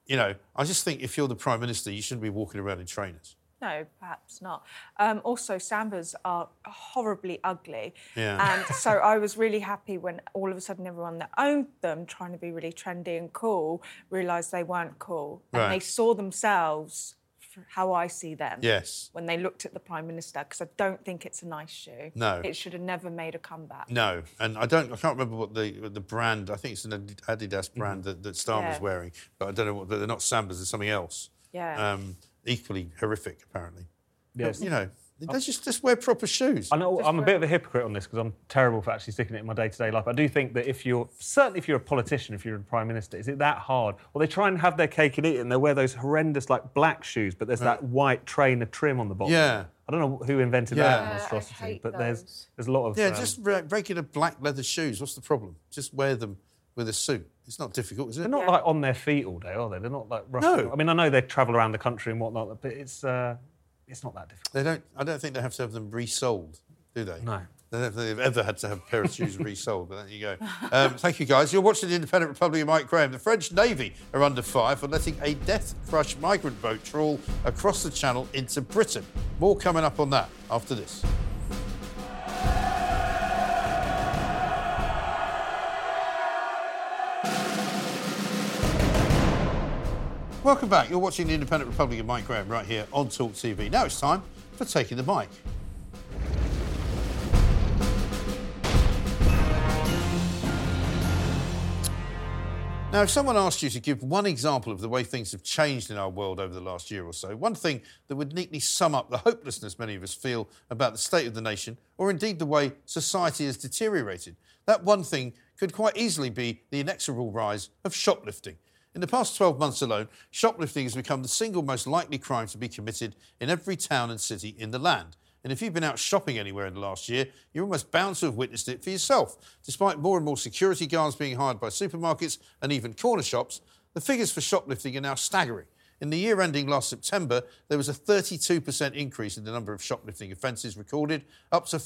I just think if you're the Prime Minister, you shouldn't be walking around in trainers. No, perhaps not. Also, Sambas are horribly ugly. Yeah. And so I was really happy when all of a sudden everyone that owned them, trying to be really trendy and cool, realised they weren't cool. And they saw themselves for how I see them. Yes. When they looked at the Prime Minister, because I don't think it's a nice shoe. No. It should have never made a comeback. No. And I can't remember what the brand, I think it's an Adidas brand that Starmer's wearing, but I don't know what, they're not Sambas, they're something else. Yeah. Equally horrific, apparently. Yes. But, they just wear proper shoes. I know I'm a bit of a hypocrite on this because I'm terrible for actually sticking it in my day-to-day life. I do think that if you're a politician, if you're a Prime Minister, is it that hard? Well, they try and have their cake and eat it, and they wear those horrendous, like, black shoes, but there's that white trainer trim on the bottom. Yeah. I don't know who invented that monstrosity, but there's a lot of... Yeah, just regular black leather shoes. What's the problem? Just wear them with a suit. It's not difficult, is it? They're not like on their feet all day, are they? They're not like rough. No. I mean, I know they travel around the country and whatnot, but it's not that difficult. I don't think they have to have them resold, do they? No. I don't think they've ever had to have a pair of shoes resold, but there you go. Thank you, guys. You're watching the Independent Republic of Mike Graham. The French Navy are under fire for letting a death-crushed migrant boat trawl across the Channel into Britain. More coming up on that after this. Welcome back. You're watching the Independent Republic of Mike Graham right here on Talk TV. Now it's time for Taking the Mic. Now, if someone asked you to give one example of the way things have changed in our world over the last year or so, one thing that would neatly sum up the hopelessness many of us feel about the state of the nation, or indeed the way society has deteriorated, that one thing could quite easily be the inexorable rise of shoplifting. In the past 12 months alone, shoplifting has become the single most likely crime to be committed in every town and city in the land. And if you've been out shopping anywhere in the last year, you're almost bound to have witnessed it for yourself. Despite more and more security guards being hired by supermarkets and even corner shops, the figures for shoplifting are now staggering. In the year ending last September, there was a 32% increase in the number of shoplifting offences recorded, up to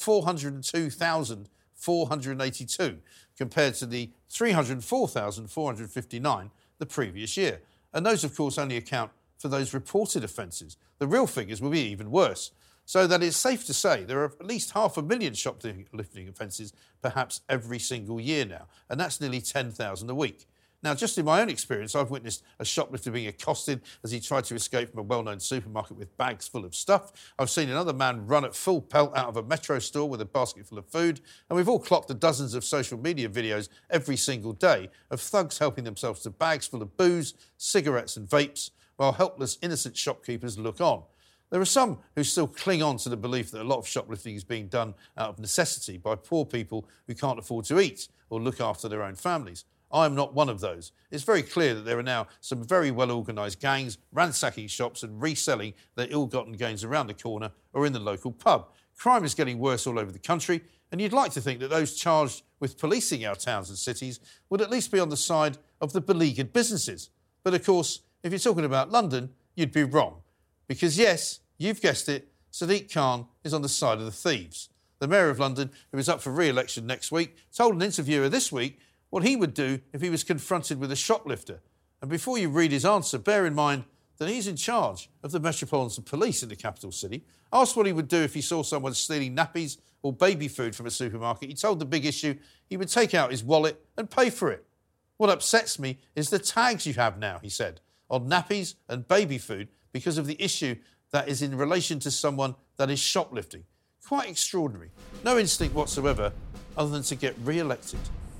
402,482, compared to the 304,459 the previous year. And those, of course, only account for those reported offences. The real figures will be even worse. So that it's safe to say there are at least 500,000 shoplifting offences perhaps every single year now, and that's nearly 10,000 a week. Now, just in my own experience, I've witnessed a shoplifter being accosted as he tried to escape from a well-known supermarket with bags full of stuff. I've seen another man run at full pelt out of a Metro store with a basket full of food. And we've all clocked the dozens of social media videos every single day of thugs helping themselves to bags full of booze, cigarettes and vapes, while helpless, innocent shopkeepers look on. There are some who still cling on to the belief that a lot of shoplifting is being done out of necessity by poor people who can't afford to eat or look after their own families. I'm not one of those. It's very clear that there are now some very well-organised gangs ransacking shops and reselling their ill-gotten gains around the corner or in the local pub. Crime is getting worse all over the country, and you'd like to think that those charged with policing our towns and cities would at least be on the side of the beleaguered businesses. But of course, if you're talking about London, you'd be wrong. Because yes, you've guessed it, Sadiq Khan is on the side of the thieves. The Mayor of London, who is up for re-election next week, told an interviewer this week what he would do if he was confronted with a shoplifter. And before you read his answer, bear in mind that he's in charge of the Metropolitan Police in the capital city. Asked what he would do if he saw someone stealing nappies or baby food from a supermarket, he told The Big Issue he would take out his wallet and pay for it. What upsets me is the tags you have now, he said, on nappies and baby food because of the issue that is in relation to someone that is shoplifting. Quite extraordinary. No instinct whatsoever other than to get re-elected.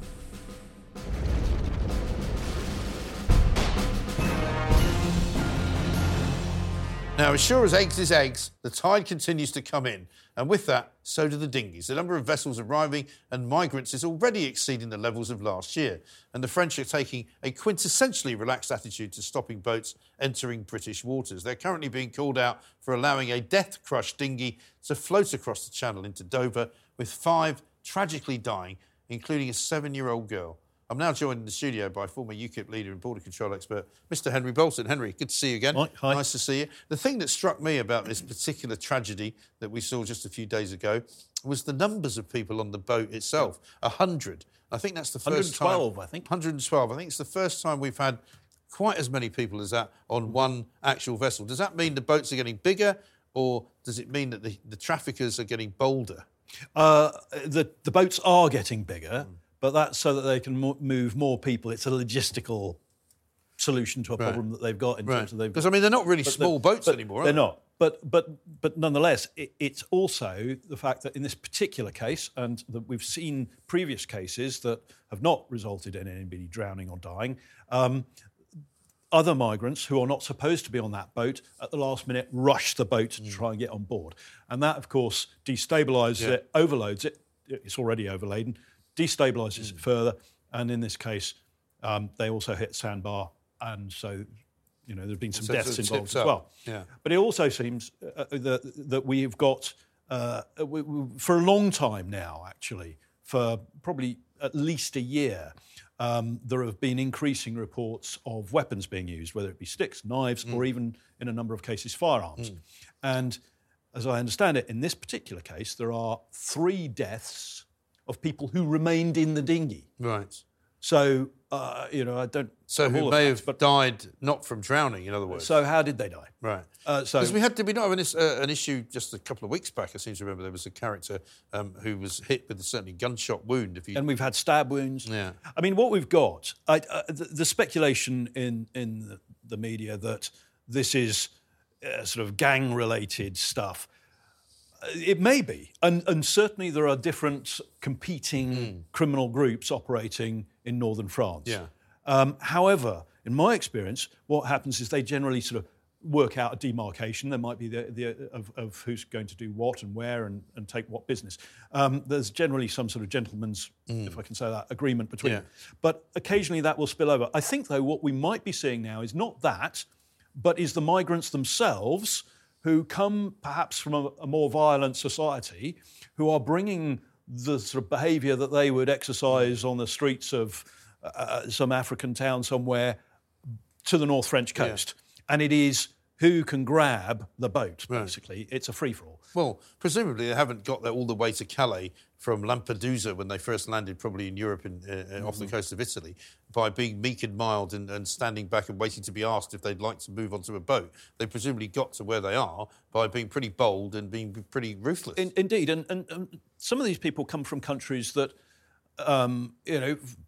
Now, as sure as eggs is eggs, the tide continues to come in. And with that, so do the dinghies. The number of vessels arriving and migrants is already exceeding the levels of last year. And the French are taking a quintessentially relaxed attitude to stopping boats entering British waters. They're currently being called out for allowing a death-crushed dinghy to float across the channel into Dover, with 5 tragically dying, including a 7-year-old girl. I'm now joined in the studio by former UKIP leader and border control expert, Mr. Henry Bolton. Henry, good to see you again. Hi. Nice to see you. The thing that struck me about this particular tragedy that we saw just a few days ago was the numbers of people on the boat itself. 100. I think that's the first 112, time. I think. 112. I think it's the first time we've had quite as many people as that on one actual vessel. Does that mean the boats are getting bigger, or does it mean that the traffickers are getting bolder? The boats are getting bigger. But that's so that they can move more people. It's a logistical solution to a problem that they've got in terms of because I mean they're not really small boats anymore. Are They're not. But nonetheless, it's also the fact that in this particular case, and that we've seen previous cases that have not resulted in anybody drowning or dying. Other migrants who are not supposed to be on that boat at the last minute rush the boat to try and get on board, and that of course destabilises it, overloads it. It's already overladen. Destabilises it further, and in this case, they also hit sandbar, and so, there have been some deaths involved as well. Yeah. But it also seems that we've got, for a long time now, actually, for probably at least a year, there have been increasing reports of weapons being used, whether it be sticks, knives, or even, in a number of cases, firearms. And as I understand it, in this particular case, there are 3 deaths of people who remained in the dinghy. Right. So, I don't... So who may have died not from drowning, in other words. So how did they die? Right. Because did we not have an issue just a couple of weeks back? I seem to remember there was a character who was hit with a certainly gunshot wound. And we've had stab wounds. Yeah. I mean, what we've got, the speculation in the media that this is sort of gang-related stuff, it may be, and certainly there are different competing criminal groups operating in northern France. Yeah. However, in my experience, what happens is they generally sort of work out a demarcation. There might be of who's going to do what and where and take what business. There's generally some sort of gentleman's, if I can say that, agreement between them. But occasionally that will spill over. I think, though, what we might be seeing now is not that, but is the migrants themselves who come perhaps from a more violent society, who are bringing the sort of behaviour that they would exercise on the streets of some African town somewhere to the North French coast. Yeah. And it is who can grab the boat, basically. It's a free-for-all. Well, presumably they haven't got there all the way to Calais from Lampedusa when they first landed, probably in Europe off the coast of Italy, by being meek and mild and standing back and waiting to be asked if they'd like to move onto a boat. They presumably got to where they are by being pretty bold and being pretty ruthless. Indeed, and some of these people come from countries that,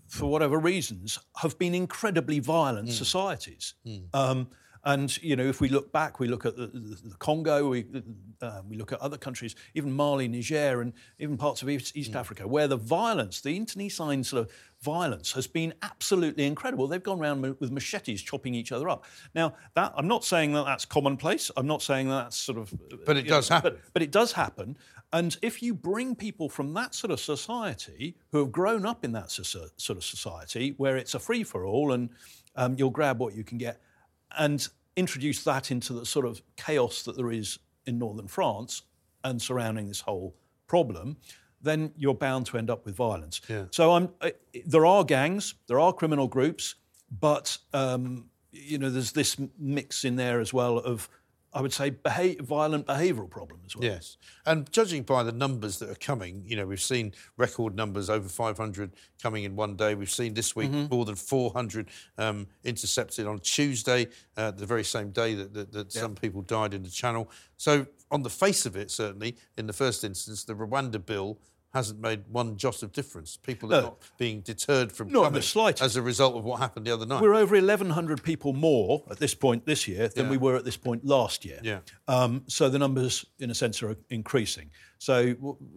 for whatever reasons, have been incredibly violent societies. And, if we look back, we look at the Congo, we look at other countries, even Mali, Niger, and even parts of East Africa, where the violence, the internecine sort of violence has been absolutely incredible. They've gone around with machetes chopping each other up. Now, I'm not saying that that's commonplace. I'm not saying that's sort of... But it does happen. But it does happen. And if you bring people from that sort of society who have grown up in that sort of society where it's a free-for-all and you'll grab what you can get, and introduce that into the sort of chaos that there is in northern France and surrounding this whole problem, then you're bound to end up with violence. Yeah. So there are gangs, there are criminal groups, but there's this mix in there as well of, I would say, violent behavioural problem as well. Yes. And judging by the numbers that are coming, we've seen record numbers, over 500 coming in one day. We've seen this week more than 400 intercepted on Tuesday, the very same day that some people died in the Channel. So on the face of it, certainly, in the first instance, the Rwanda bill hasn't made one jot of difference. People are not being deterred from coming as a result of what happened the other night. We're over 1,100 people more at this point this year than we were at this point last year. Yeah. So the numbers, in a sense, are increasing. So,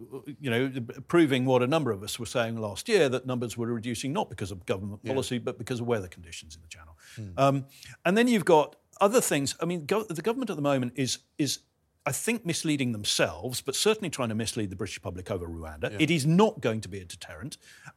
proving what a number of us were saying last year, that numbers were reducing not because of government policy, but because of weather conditions in the Channel. And then you've got other things. I mean, the government at the moment is I think, misleading themselves, but certainly trying to mislead the British public over Rwanda. Yeah. It is not going to be a deterrent.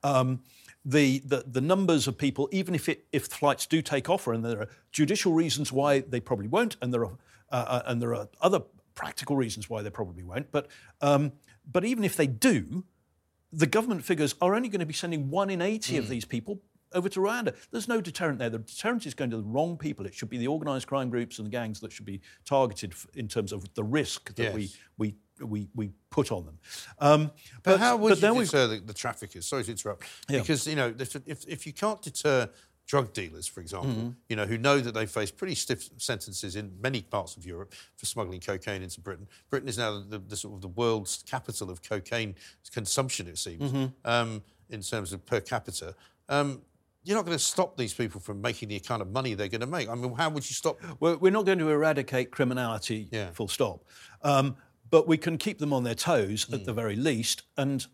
The numbers of people, even if flights do take off, and there are judicial reasons why they probably won't, and there are other practical reasons why they probably won't. But even if they do, the government figures are only going to be sending 1 in 80 of these people over to Rwanda. There's no deterrent there. The deterrent is going to the wrong people. It should be the organised crime groups and the gangs that should be targeted in terms of the risk that we put on them. But how would you deter the traffickers? Sorry to interrupt. Yeah. Because, if you can't deter drug dealers, for example, who know that they face pretty stiff sentences in many parts of Europe for smuggling cocaine into Britain. Britain is now the sort of the world's capital of cocaine consumption, it seems, in terms of per capita. You're not going to stop these people from making the kind of money they're going to make. I mean, how would you stop? Well, we're not going to eradicate criminality, full stop. But we can keep them on their toes at the very least. And,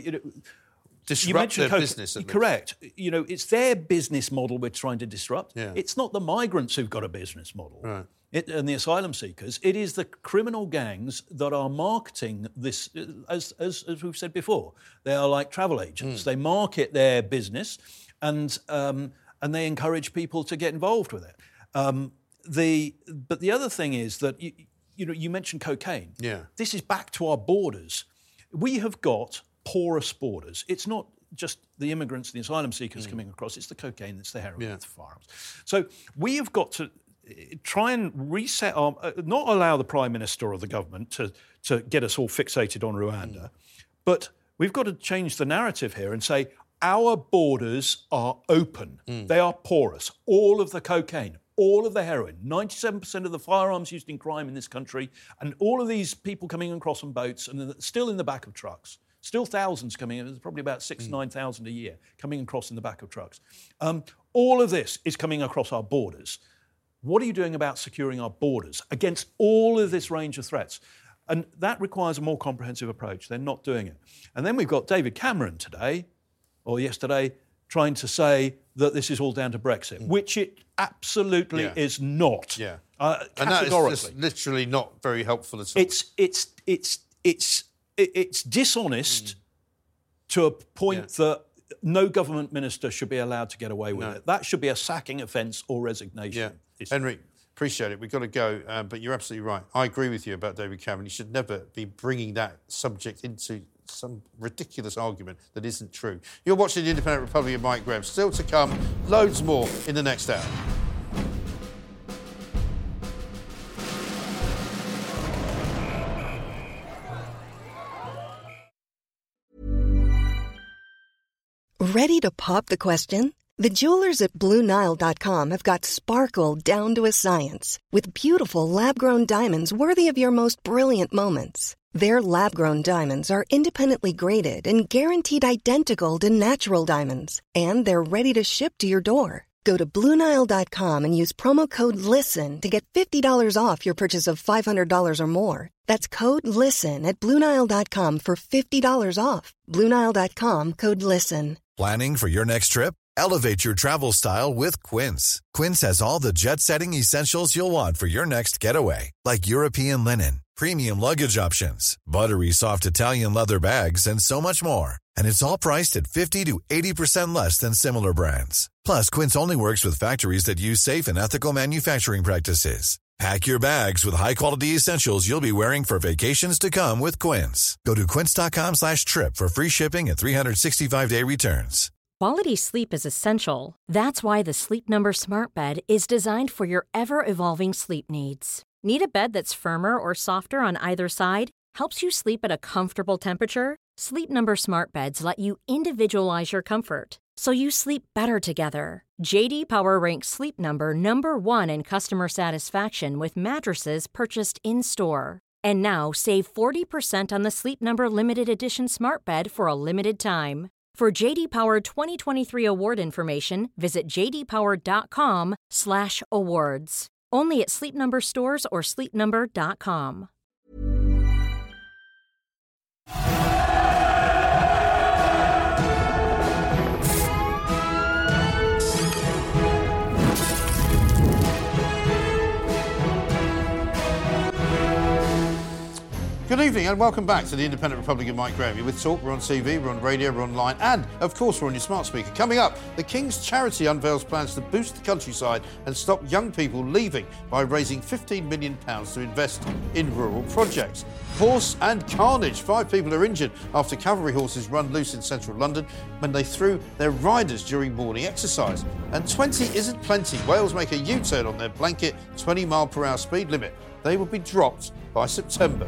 disrupt their business. Correct. It's their business model we're trying to disrupt. Yeah. It's not the migrants who've got a business model. Right. And the asylum seekers. It is the criminal gangs that are marketing this, as we've said before. They are like travel agents. They market their business and they encourage people to get involved with it. But the other thing is that, you mentioned cocaine. Yeah. This is back to our borders. We have got porous borders. It's not just the immigrants, the asylum seekers coming across. It's the cocaine, it's the heroin, it's the firearms. So we have got to try and reset not allow the Prime Minister or the government to get us all fixated on Rwanda, but we've got to change the narrative here and say our borders are open. They are porous. All of the cocaine, all of the heroin, 97% of the firearms used in crime in this country, and all of these people coming across on boats and still in the back of trucks. Still thousands coming in. There's probably about 9,000 a year coming across in the back of trucks. All of this is coming across our borders. What are you doing about securing our borders against all of this range of threats? And that requires a more comprehensive approach. They're not doing it. And then we've got David Cameron today, or yesterday, trying to say that this is all down to Brexit, which it absolutely is not. Yeah. Categorically. And that is just literally not very helpful at all. It's dishonest to a point that no government minister should be allowed to get away with it. That should be a sacking offence or resignation. Yeah. Henry, appreciate it. We've got to go, but you're absolutely right. I agree with you about David Cameron. He should never be bringing that subject into some ridiculous argument that isn't true. You're watching The Independent Republic of Mike Graham. Still to come, loads more in the next hour. Ready to pop the question? The jewelers at BlueNile.com have got sparkle down to a science with beautiful lab-grown diamonds worthy of your most brilliant moments. Their lab-grown diamonds are independently graded and guaranteed identical to natural diamonds, and they're ready to ship to your door. Go to BlueNile.com and use promo code LISTEN to get $50 off your purchase of $500 or more. That's code LISTEN at BlueNile.com for $50 off. BlueNile.com, code LISTEN. Planning for your next trip? Elevate your travel style with Quince. Quince has all the jet-setting essentials you'll want for your next getaway, like European linen, premium luggage options, buttery soft Italian leather bags, and so much more. And it's all priced at 50 to 80% less than similar brands. Plus, Quince only works with factories that use safe and ethical manufacturing practices. Pack your bags with high-quality essentials you'll be wearing for vacations to come with Quince. Go to quince.com/trip for free shipping and 365-day returns. Quality sleep is essential. That's why the Sleep Number Smart Bed is designed for your ever-evolving sleep needs. Need a bed that's firmer or softer on either side? Helps you sleep at a comfortable temperature? Sleep Number Smart Beds let you individualize your comfort, so you sleep better together. J.D. Power ranks Sleep Number number 1 in customer satisfaction with mattresses purchased in-store. And now save 40% on the Sleep Number Limited Edition Smart Bed for a limited time. For J.D. Power 2023 award information, visit jdpower.com/awards. Only at Sleep Number stores or sleepnumber.com. Good evening and welcome back to the Independent Republic of Mike Graham. You're with Talk, we're on TV, we're on radio, we're online, and of course we're on your smart speaker. Coming up, the King's Charity unveils plans to boost the countryside and stop young people leaving by raising £15 million to invest in rural projects. Horse and carnage. 5 people are injured after cavalry horses run loose in central London when they threw their riders during morning exercise. And 20 isn't plenty. Wales make a U-turn on their blanket 20-mile-per-hour speed limit. They will be dropped by September.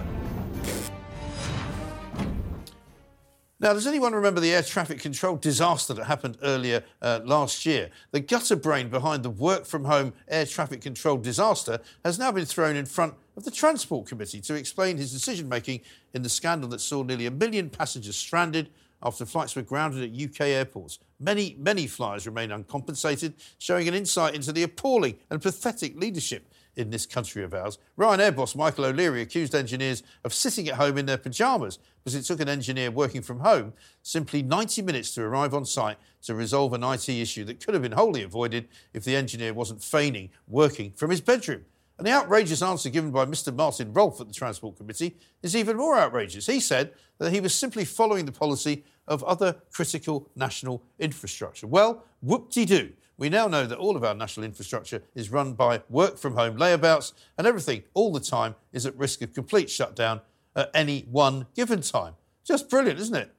Now, does anyone remember the air traffic control disaster that happened earlier last year? The gutter brain behind the work-from-home air traffic control disaster has now been thrown in front of the Transport Committee to explain his decision-making in the scandal that saw nearly 1 million passengers stranded after flights were grounded at UK airports. Many flyers remain uncompensated, showing an insight into the appalling and pathetic leadership in this country of ours. Ryanair boss Michael O'Leary accused engineers of sitting at home in their pyjamas because it took an engineer working from home simply 90 minutes to arrive on site to resolve an IT issue that could have been wholly avoided if the engineer wasn't feigning working from his bedroom. And the outrageous answer given by Mr. Martin Rolfe at the Transport Committee is even more outrageous. He said that he was simply following the policy of other critical national infrastructure. Well, whoop-de-doo. We now know that all of our national infrastructure is run by work-from-home layabouts, and everything, all the time, is at risk of complete shutdown at any one given time. Just brilliant, isn't it?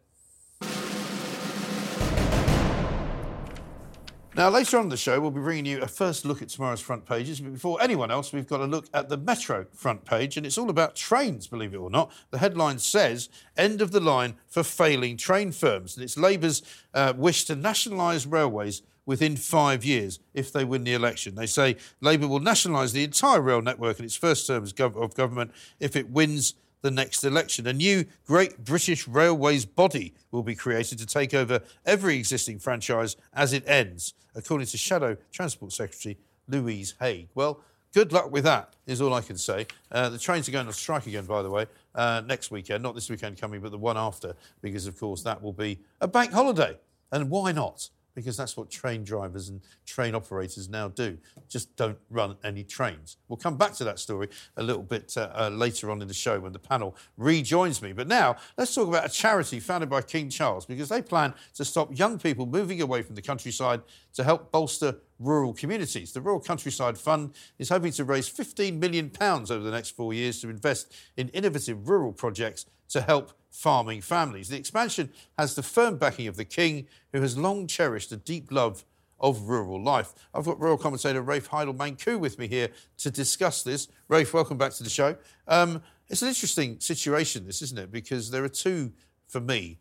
Now, later on in the show, we'll be bringing you a first look at tomorrow's front pages. But before anyone else, we've got a look at the Metro front page, and it's all about trains, believe it or not. The headline says, "End of the line for failing train firms." And it's Labour's wish to nationalise railways within 5 years if they win the election. They say Labour will nationalise the entire rail network in its first term of government if it wins the next election. A new Great British Railways body will be created to take over every existing franchise as it ends, according to Shadow Transport Secretary Louise Haigh. Well, good luck with that, is all I can say. The trains are going on strike again, by the way, next weekend. Not this weekend coming, but the one after, because, of course, that will be a bank holiday. And why not? Because that's what train drivers and train operators now do. Just don't run any trains. We'll come back to that story a little bit later on in the show when the panel rejoins me. But now, let's talk about a charity founded by King Charles, because they plan to stop young people moving away from the countryside to help bolster rural communities. The Rural Countryside Fund is hoping to raise £15 million over the next 4 years to invest in innovative rural projects to help farming families. The expansion has the firm backing of the King, who has long cherished a deep love of rural life. I've got royal commentator Rafe Heidel-Mankoo with me here to discuss this. Rafe, welcome back to the show. It's an interesting situation, this, isn't it? Because there are two, for me,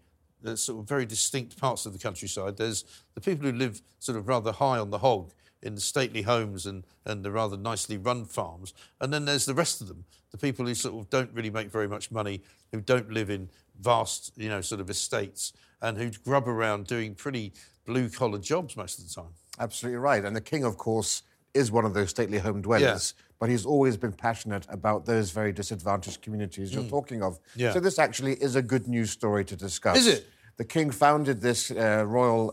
sort of very distinct parts of the countryside. There's the people who live sort of rather high on the hog in the stately homes and the rather nicely run farms. And then there's the rest of them, the people who sort of don't really make very much money, who don't live in vast, sort of estates, and who grub around doing pretty blue-collar jobs most of the time. Absolutely right. And the king, of course, is one of those stately home dwellers, but he's always been passionate about those very disadvantaged communities you're talking of. Yeah. So this actually is a good news story to discuss. Is it? The king founded this royal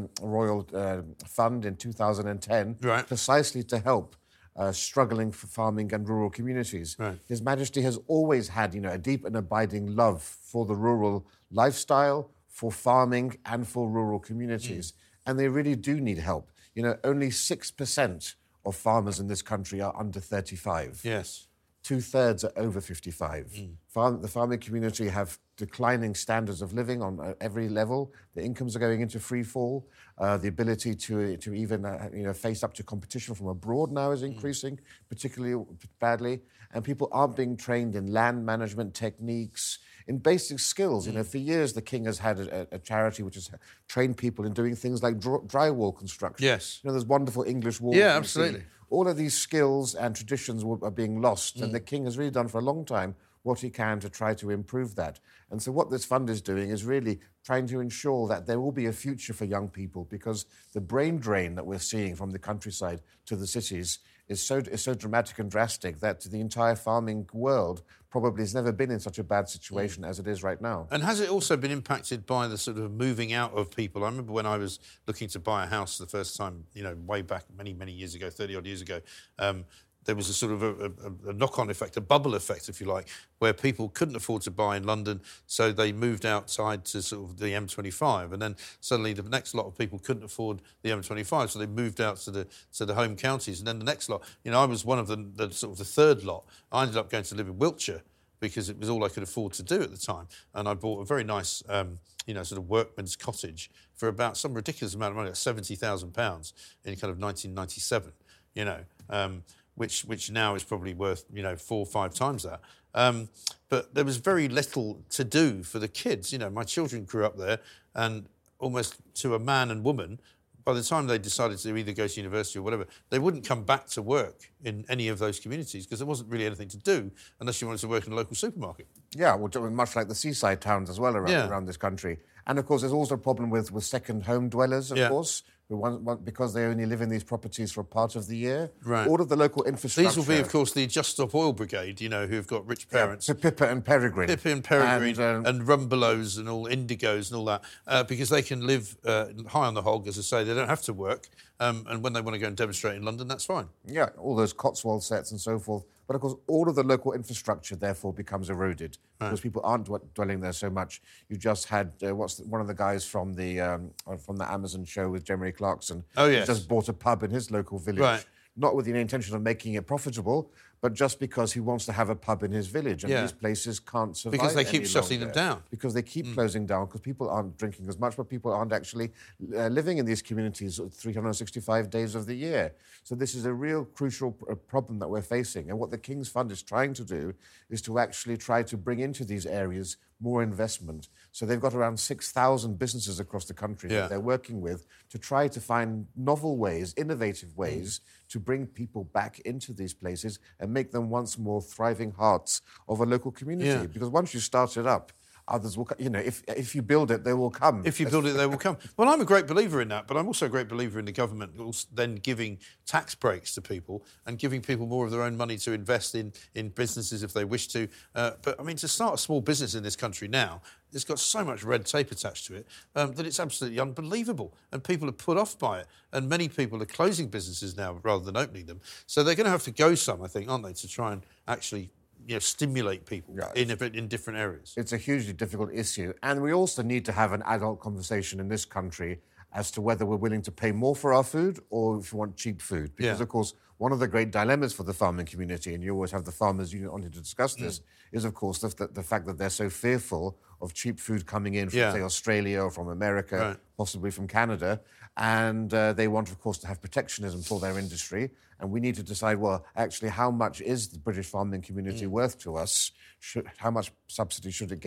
fund in 2010 precisely to help struggling for farming and rural communities. Right. His Majesty has always had, a deep and abiding love for the rural lifestyle, for farming and for rural communities. And they really do need help. Only 6% of farmers in this country are under 35. Yes. 2/3 are over 55. The farming community have declining standards of living on every level. The incomes are going into free fall. The ability to even face up to competition from abroad now is increasing, particularly badly. And people aren't being trained in land management techniques, in basic skills. For years, the king has had a charity which has trained people in doing things like drywall construction. Yes. There's wonderful English walls. Yeah, absolutely. All of these skills and traditions are being lost, and the king has really done for a long time what he can to try to improve that. And so what this fund is doing is really trying to ensure that there will be a future for young people, because the brain drain that we're seeing from the countryside to the cities is so dramatic and drastic that the entire farming world probably has never been in such a bad situation as it is right now. And has it also been impacted by the sort of moving out of people? I remember when I was looking to buy a house the first time, way back many, many years ago, 30-odd years ago, there was a sort of a knock-on effect, a bubble effect, if you like, where people couldn't afford to buy in London, so they moved outside to sort of the M25, and then suddenly the next lot of people couldn't afford the M25, so they moved out to the home counties, and then the next lot, I was one of the sort of the third lot. I ended up going to live in Wiltshire because it was all I could afford to do at the time, and I bought a very nice, sort of workman's cottage for about some ridiculous amount of money, like £70,000 in kind of 1997, which now is probably worth, 4 or 5 times that. But there was very little to do for the kids. My children grew up there, and almost to a man and woman, by the time they decided to either go to university or whatever, they wouldn't come back to work in any of those communities because there wasn't really anything to do unless you wanted to work in a local supermarket. Yeah, well, much like the seaside towns as well around this country. And, of course, there's also a problem with second home dwellers, of course, who want, because they only live in these properties for a part of the year. Right. All of the local infrastructure... These will be, of course, the Just Stop Oil Brigade, who've got rich parents. Yeah, Pippa and Peregrine. And Rumbelows and all Indigos and all that, because they can live high on the hog, as I say. They don't have to work. And when they want to go and demonstrate in London, that's fine. Yeah, all those Cotswold sets and so forth. But, of course, all of the local infrastructure, therefore, becomes eroded because people aren't dwelling there so much. You just had, one of the guys from the Amazon show with Jeremy Clarkson. Oh, yes. He just bought a pub in his local village, not with the intention of making it profitable, but just because he wants to have a pub in his village. And these places can't survive because they keep shutting them down. Because they keep closing down, because people aren't drinking as much, but people aren't actually living in these communities 365 days of the year. So this is a real crucial problem that we're facing. And what the King's Fund is trying to do is to actually try to bring into these areas more investment. So they've got around 6,000 businesses across the country that they're working with to try to find novel ways, innovative ways to bring people back into these places and make them once more thriving hearts of a local community. Yeah. Because once you start it up, others will, if you build it, they will come. If you build it, they will come. Well, I'm a great believer in that, but I'm also a great believer in the government then giving tax breaks to people and giving people more of their own money to invest in businesses if they wish to. But, I mean, to start a small business in this country now, it's got so much red tape attached to it that it's absolutely unbelievable. And people are put off by it. And many people are closing businesses now rather than opening them. So they're going to have to go some, I think, aren't they, to try and actually stimulate people in different areas. It's a hugely difficult issue. And we also need to have an adult conversation in this country as to whether we're willing to pay more for our food or if we want cheap food. Because, of course, one of the great dilemmas for the farming community, and you always have the Farmers Union on to discuss this, is, of course, the fact that they're so fearful of cheap food coming in from, say, Australia or from America, possibly from Canada. And they want, of course, to have protectionism for their industry. And we need to decide, well, actually, how much is the British farming community worth to us? How much subsidy should it get?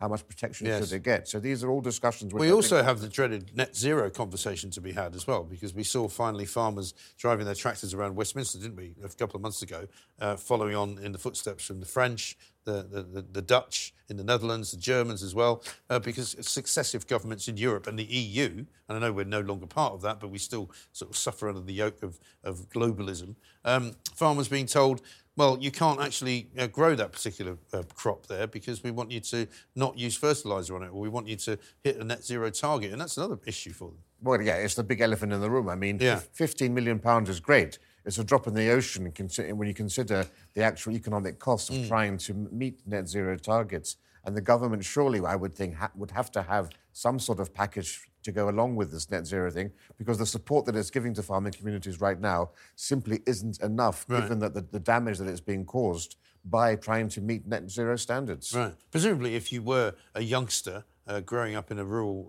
how much protection should they get? So these are all discussions. We also have the dreaded net zero conversation to be had as well, because we saw finally farmers driving their tractors around Westminster, didn't we, a couple of months ago, following on in the footsteps from the French, the Dutch in the Netherlands, the Germans as well, because successive governments in Europe and the EU, and I know we're no longer part of that, but we still sort of suffer under the yoke of globalism, farmers being told, well, you can't actually grow that particular crop there because we want you to not use fertiliser on it, or we want you to hit a net zero target, and that's another issue for them. Well, yeah, it's the big elephant in the room. I mean, £15 million is great. It's a drop in the ocean when you consider the actual economic costs of trying to meet net zero targets. And the government surely, I would think, would have to have some sort of package to go along with this net zero thing, because the support that it's giving to farming communities right now simply isn't enough, given that the damage that it's being caused by trying to meet net zero standards. Right. Presumably, if you were a youngster growing up in a rural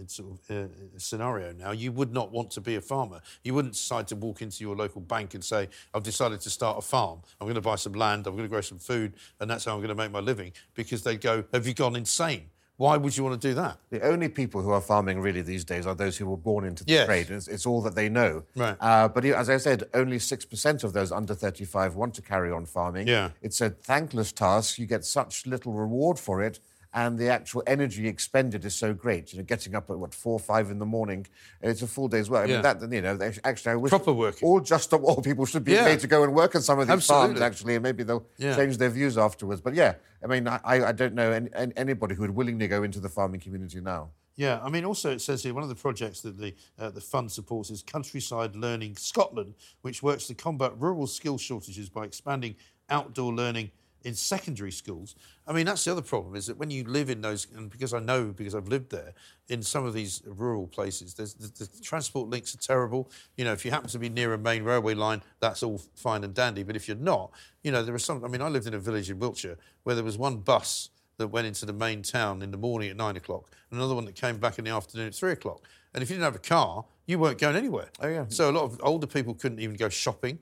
scenario now, you would not want to be a farmer. You wouldn't decide to walk into your local bank and say, I've decided to start a farm. I'm going to buy some land, I'm going to grow some food, and that's how I'm going to make my living. Because they'd go, have you gone insane? Why would you want to do that? The only people who are farming really these days are those who were born into the trade. It's all that they know. Right. But as I said, only 6% of those under 35 want to carry on farming. Yeah. It's a thankless task. You get such little reward for it. And the actual energy expended is so great. You know, getting up at 4 or 5 in the morning, it's a full day's work. I mean, actually, I wish proper work. All people should be made to go and work on some of these farms, actually, and maybe they'll change their views afterwards. But I mean, I don't know anybody who would willingly go into the farming community now. Yeah, I mean, also it says here one of the projects that the fund supports is Countryside Learning Scotland, which works to combat rural skill shortages by expanding outdoor learning in secondary schools. I mean, that's the other problem, is that when you live in those, and because I've lived there, in some of these rural places, the transport links are terrible. You know, if you happen to be near a main railway line, that's all fine and dandy. But if you're not, you know, there are some... I mean, I lived in a village in Wiltshire where there was one bus that went into the main town in the morning at 9 o'clock, and another one that came back in the afternoon at 3 o'clock. And if you didn't have a car, you weren't going anywhere. Oh, yeah. So a lot of older people couldn't even go shopping.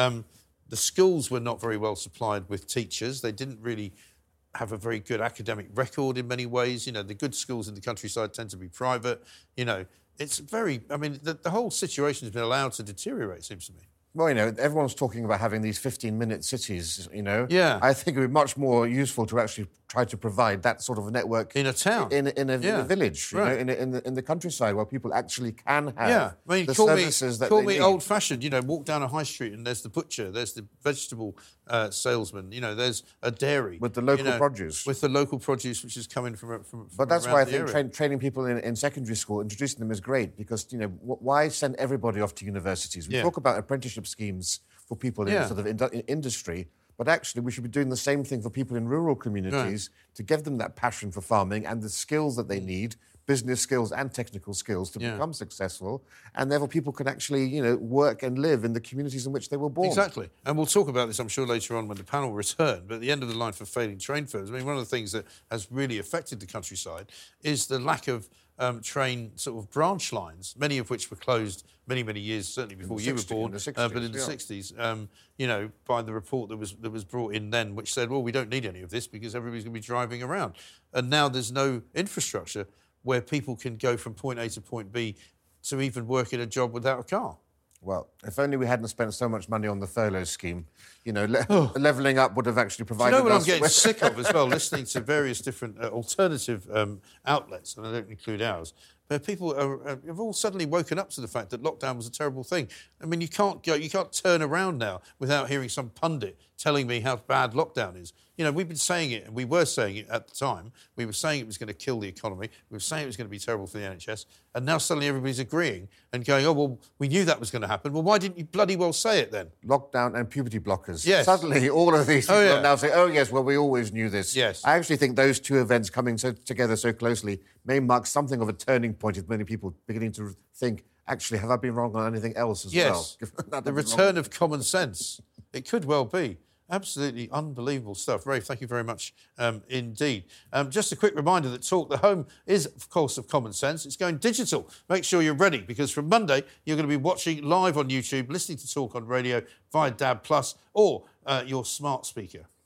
The schools were not very well supplied with teachers. They didn't really have a very good academic record in many ways. You know, the good schools in the countryside tend to be private. You know, it's very... I mean, the whole situation has been allowed to deteriorate, it seems to me. Well, you know, everyone's talking about having these 15-minute cities, you know. Yeah. I think it would be much more useful to actually try to provide that sort of a network... In a town. In a village, you know, in the countryside, where people actually can have the services that they need. Call me old-fashioned, you know, walk down a high street and there's the butcher, there's the vegetable salesman, you know, there's a dairy. With the local produce. With the local produce, which is coming from But that's why I think area. training people in secondary school, introducing them is great, because, you know, why send everybody off to universities? We talk about apprenticeship schemes for people in sort of industry, but actually we should be doing the same thing for people in rural communities to give them that passion for farming and the skills that they need, business skills and technical skills, to become successful, and therefore people can actually, you know, work and live in the communities in which they were born. Exactly. And we'll talk about this, I'm sure, later on when the panel return, but at the end of the line for failing train firms, I mean, one of the things that has really affected the countryside is the lack of train sort of branch lines, many of which were closed many years, certainly before you were born, but in the 60s, you know, by the report that was brought in then, which said, well, we don't need any of this because everybody's going to be driving around. And now there's no infrastructure where people can go from point A to point B to even work in a job without a car. Well, if only we hadn't spent so much money on the furlough scheme, you know, levelling up would have actually provided... Do you know what I'm getting sick of as well, listening to various different alternative outlets, and I don't include ours, where people have all suddenly woken up to the fact that lockdown was a terrible thing. I mean, you can't turn around now without hearing some pundit telling me how bad lockdown is. You know, we've been saying it, and we were saying it at the time. We were saying it was going to kill the economy. We were saying it was going to be terrible for the NHS. And now suddenly everybody's agreeing and going, oh, well, we knew that was going to happen. Well, why didn't you bloody well say it then? Lockdown and puberty blockers. Yes. Suddenly all of these people are now saying, oh, yes, well, we always knew this. Yes. I actually think those two events coming together so closely may mark something of a turning point with many people beginning to think, actually, have I been wrong on anything else as well? Yes, the return of common sense. It could well be. Absolutely unbelievable stuff. Rafe, thank you very much indeed. Just a quick reminder that Talk the Home is, of course, of common sense. It's going digital. Make sure you're ready, because from Monday, you're going to be watching live on YouTube, listening to Talk on radio via DAB+, or your smart speaker.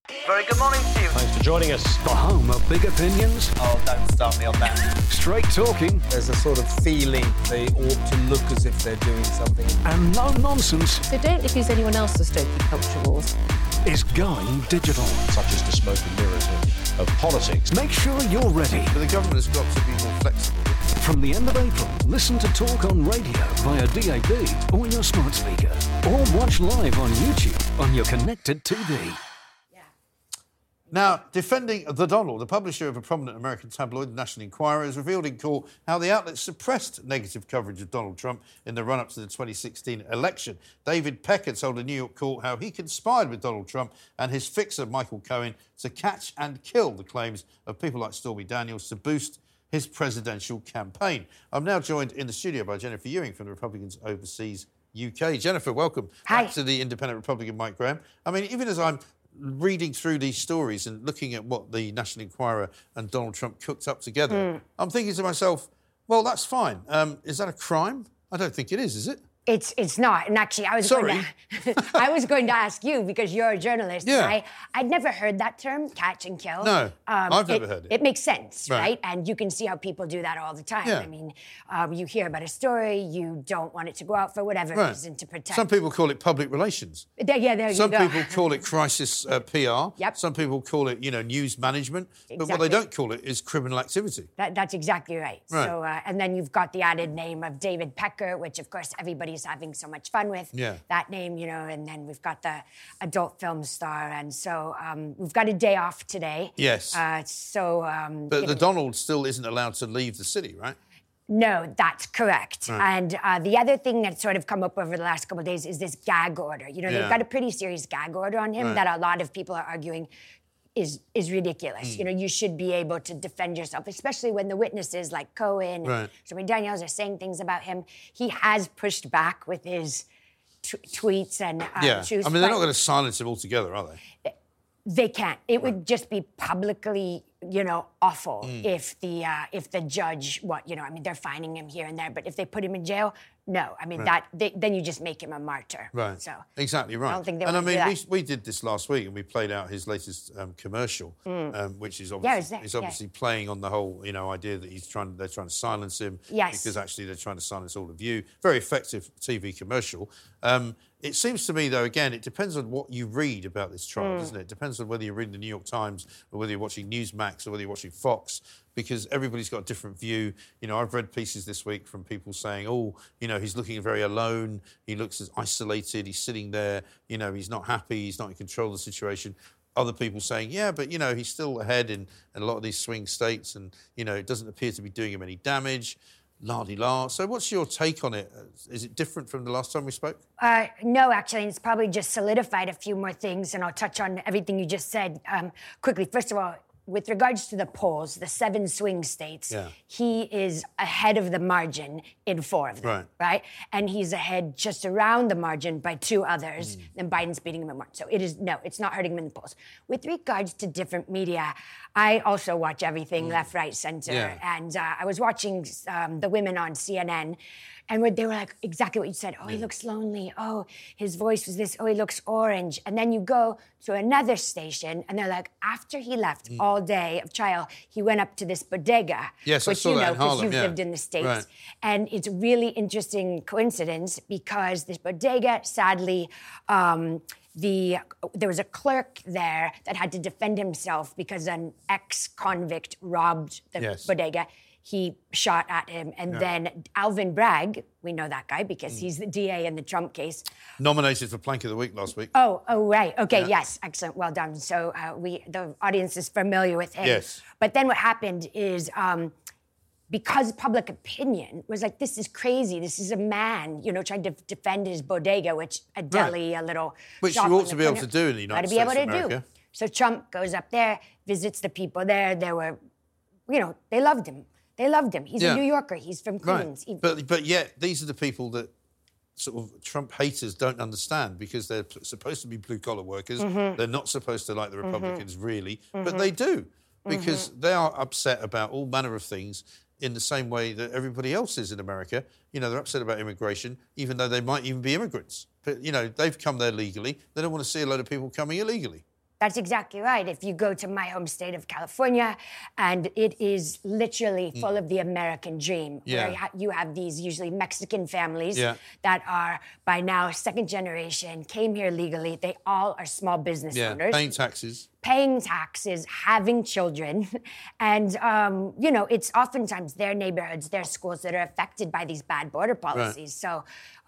Very good morning to you. Thanks for joining us. The home of big opinions. Oh, don't start me on that. Straight talking. There's a sort of feeling they ought to look as if they're doing something. And no nonsense. So don't accuse anyone else of stoking culture wars. Is going digital. Such as the smoke and mirrors of politics. Make sure you're ready. But the government has got to be more flexible. From the end of April, listen to Talk on Radio via DAB or your smart speaker. Or watch live on YouTube on your connected TV. Now, defending The Donald, the publisher of a prominent American tabloid, The National Enquirer, has revealed in court how the outlet suppressed negative coverage of Donald Trump in the run-up to the 2016 election. David Pecker told a New York court how he conspired with Donald Trump and his fixer, Michael Cohen, to catch and kill the claims of people like Stormy Daniels to boost his presidential campaign. I'm now joined in the studio by Jennifer Ewing from the Republicans Overseas UK. Jennifer, welcome back to the Independent Republican Mike Graham. I mean, even as I'm reading through these stories and looking at what the National Enquirer and Donald Trump cooked up together, I'm thinking to myself, well, that's fine. Is that a crime? I don't think it is it? It's not. And actually, I was going to ask you because you're a journalist. Yeah. I'd never heard that term, catch and kill. No, I've never heard it. It makes sense, right? And you can see how people do that all the time. Yeah. I mean, you hear about a story, you don't want it to go out for whatever reason to protect. Some people call it public relations. There you go. Some people call it crisis PR. Yep. Some people call it, news management. Exactly. But what they don't call it is criminal activity. That's exactly right. Right. So, and then you've got the added name of David Pecker, which, of course, everybody's having so much fun with. Yeah. That name, and then we've got the adult film star. And so we've got a day off today. Yes. But the Donald still isn't allowed to leave the city, right? No, that's correct. Right. And the other thing that's sort of come up over the last couple of days is this gag order. They've got a pretty serious gag order on him that a lot of people are arguing is ridiculous. You should be able to defend yourself, especially when the witnesses like Cohen and Stormy Daniels are saying things about him. He has pushed back with his tweets and I mean, they're not going to silence him altogether, are they? They can't. It would just be publicly, awful if the judge, they're fining him here and there, but if they put him in jail, no. I mean, then you just make him a martyr. Right. So exactly right. I don't think they and want to do that. we did this last week, and we played out his latest commercial, which is obviously playing on the whole, idea that they're trying to silence him. Yes. Because actually they're trying to silence all of you. Very effective TV commercial. It seems to me, though, again, it depends on what you read about this trial, doesn't it? It depends on whether you're reading the New York Times or whether you're watching Newsmax or whether you're watching Fox, because everybody's got a different view. I've read pieces this week from people saying, he's looking very alone, he looks as isolated, he's sitting there, he's not happy, he's not in control of the situation. Other people saying, but, he's still ahead in a lot of these swing states and, it doesn't appear to be doing him any damage. La-di-la. So what's your take on it? Is it different from the last time we spoke? No, actually, it's probably just solidified a few more things, and I'll touch on everything you just said quickly. First of all, with regards to the polls, the 7 swing states, he is ahead of the margin in 4 of them, right? And he's ahead just around the margin by 2 others, and Biden's beating him in 1. So it's not hurting him in the polls. With regards to different media, I also watch everything left, right, center. Yeah. And I was watching the women on CNN, and they were like, exactly what you said. Oh, he looks lonely. Oh, his voice was this. Oh, he looks orange. And then you go to another station, and they're like, after he left all day of trial, he went up to this bodega. Yes, which I saw that in Harlem, you've lived in the States. Right. And it's a really interesting coincidence because this bodega, sadly, there was a clerk there that had to defend himself because an ex-convict robbed the bodega. He shot at him. And then Alvin Bragg, we know that guy because he's the DA in the Trump case. Nominated for Plank of the Week last week. Oh, right. Okay, yes. Excellent. Well done. So the audience is familiar with him. Yes. But then what happened is because public opinion was like, this is crazy. This is a man, trying to defend his bodega, which a deli, a little which shop you ought on to the be able corner. to do in the United States Gotta be of able to America. do. So Trump goes up there, visits the people there. There were, they loved him. They loved him. He's a New Yorker. He's from Queens. Right. But yet, these are the people that sort of Trump haters don't understand because they're supposed to be blue-collar workers. They're not supposed to like the Republicans, really. But they do because they are upset about all manner of things in the same way that everybody else is in America. They're upset about immigration, even though they might even be immigrants. But, they've come there legally. They don't want to see a load of people coming illegally. That's exactly right. If you go to my home state of California, and it is literally full of the American dream, where you have these usually Mexican families that are by now second generation, came here legally. They all are small business owners. Paying taxes, having children. And, it's oftentimes their neighborhoods, their schools that are affected by these bad border policies. Right.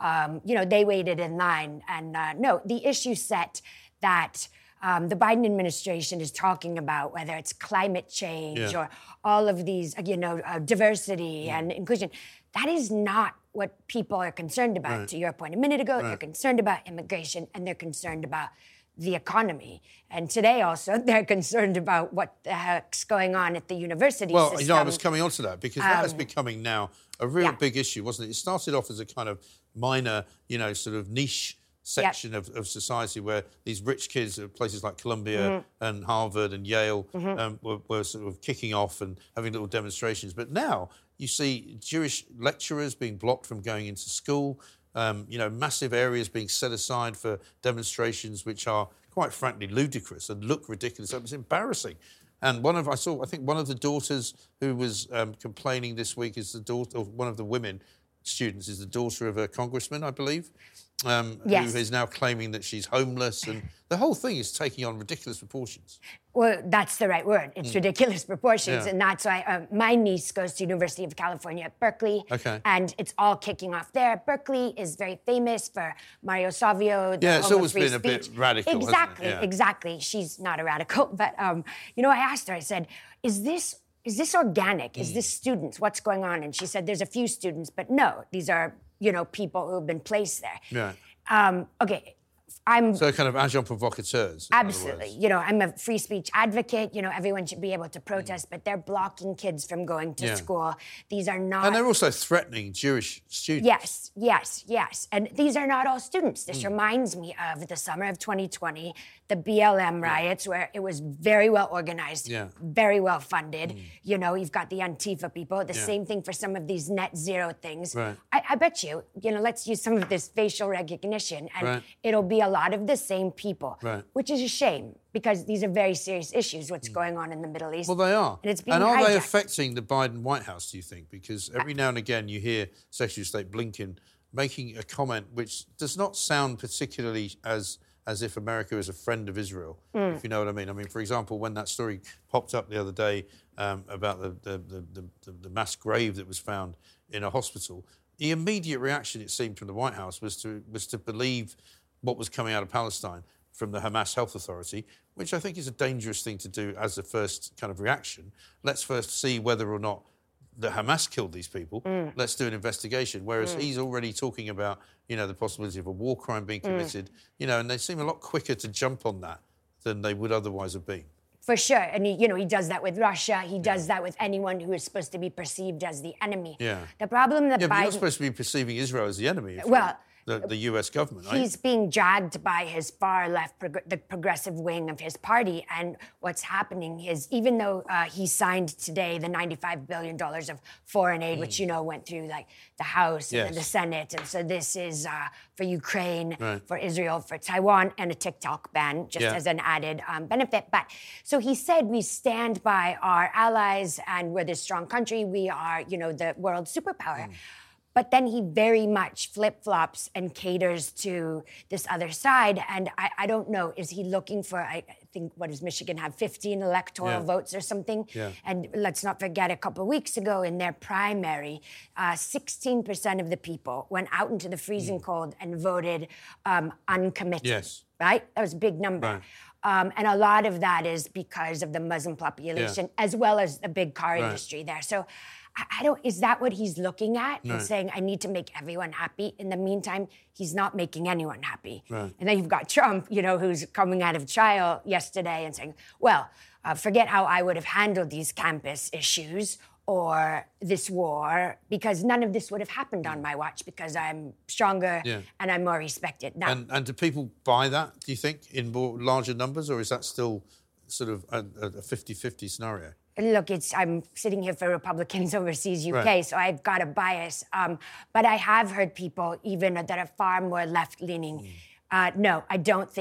So, they waited in line. And no, the issue set that the Biden administration is talking about, whether it's climate change or all of these, diversity and inclusion, that is not what people are concerned about. Right. To your point a minute ago, they're concerned about immigration and they're concerned about the economy. And today also, they're concerned about what the heck's going on at the university system. Well, I was coming on to that because that is becoming now a real big issue, wasn't it? It started off as a kind of minor, sort of niche section of society where these rich kids at places like Columbia and Harvard and Yale were sort of kicking off and having little demonstrations. But now you see Jewish lecturers being blocked from going into school, massive areas being set aside for demonstrations which are, quite frankly, ludicrous and look ridiculous. It's embarrassing. And I think one of the daughters who was complaining this week is the daughter of one of the women students is the daughter of a congressman, I believe, who is now claiming that she's homeless. And the whole thing is taking on ridiculous proportions. Well, that's the right word. It's ridiculous proportions. And that's why my niece goes to University of California at Berkeley. Okay. And it's all kicking off there. Berkeley is very famous for Mario Savio. It's always been a bit radical. Exactly, hasn't it? Exactly. She's not a radical. But, I asked her, I said, Is this organic? Is this students? What's going on? And she said, there's a few students, but no, these are, people who have been placed there. Yeah. Okay. So kind of agent provocateurs. Absolutely. I'm a free speech advocate. Everyone should be able to protest, but they're blocking kids from going to school. These are not... And they're also threatening Jewish students. Yes. And these are not all students. This reminds me of the summer of 2020, the BLM riots, where it was very well organized, very well funded. You've got the Antifa people. The same thing for some of these net zero things. Right. I bet you, let's use some of this facial recognition, and it'll be a lot of the same people, which is a shame because these are very serious issues, what's going on in the Middle East. Well, they are. And it's being are hijacked. they affecting the Biden White House, do you think? Because every now and again you hear Secretary of State Blinken making a comment which does not sound particularly as if America is a friend of Israel, if you know what I mean. I mean, for example, when that story popped up the other day about the mass grave that was found in a hospital, the immediate reaction, it seemed, from the White House was to believe what was coming out of Palestine from the Hamas Health Authority, which I think is a dangerous thing to do as a first kind of reaction. Let's first see whether or not the Hamas killed these people. Let's do an investigation. Whereas he's already talking about, the possibility of a war crime being committed, and they seem a lot quicker to jump on that than they would otherwise have been. For sure. And he does that with Russia. He does that with anyone who is supposed to be perceived as the enemy. Yeah. The problem that Biden... Biden... but you're supposed to be perceiving Israel as the enemy. The US government, right? He's being dragged by his far left, the progressive wing of his party. And what's happening is, even though he signed today the $95 billion of foreign aid, which, went through the House and then the Senate. And so this is for Ukraine, for Israel, for Taiwan, and a TikTok ban, just as an added benefit. But so he said, we stand by our allies and we're this strong country. We are, the world superpower. But then he very much flip-flops and caters to this other side. And I don't know, is he looking for, I think, what does Michigan have, 15 electoral votes or something? Yeah. And let's not forget, a couple of weeks ago in their primary, 16% of the people went out into the freezing cold and voted uncommitted. Yes. Right? That was a big number. Right. And a lot of that is because of the Muslim population, as well as the big car industry there. So is that what he's looking at? And saying, I need to make everyone happy. In the meantime, he's not making anyone happy. Right. And then you've got Trump, who's coming out of trial yesterday and saying, well, forget how I would have handled these campus issues or this war, because none of this would have happened on my watch because I'm stronger and I'm more respected. Now, and do people buy that, do you think, in more larger numbers, or is that still sort of a 50-50 scenario? Look, I'm sitting here for Republicans Overseas UK, so I've got a bias. But I have heard people even that are far more left-leaning. No, I don't think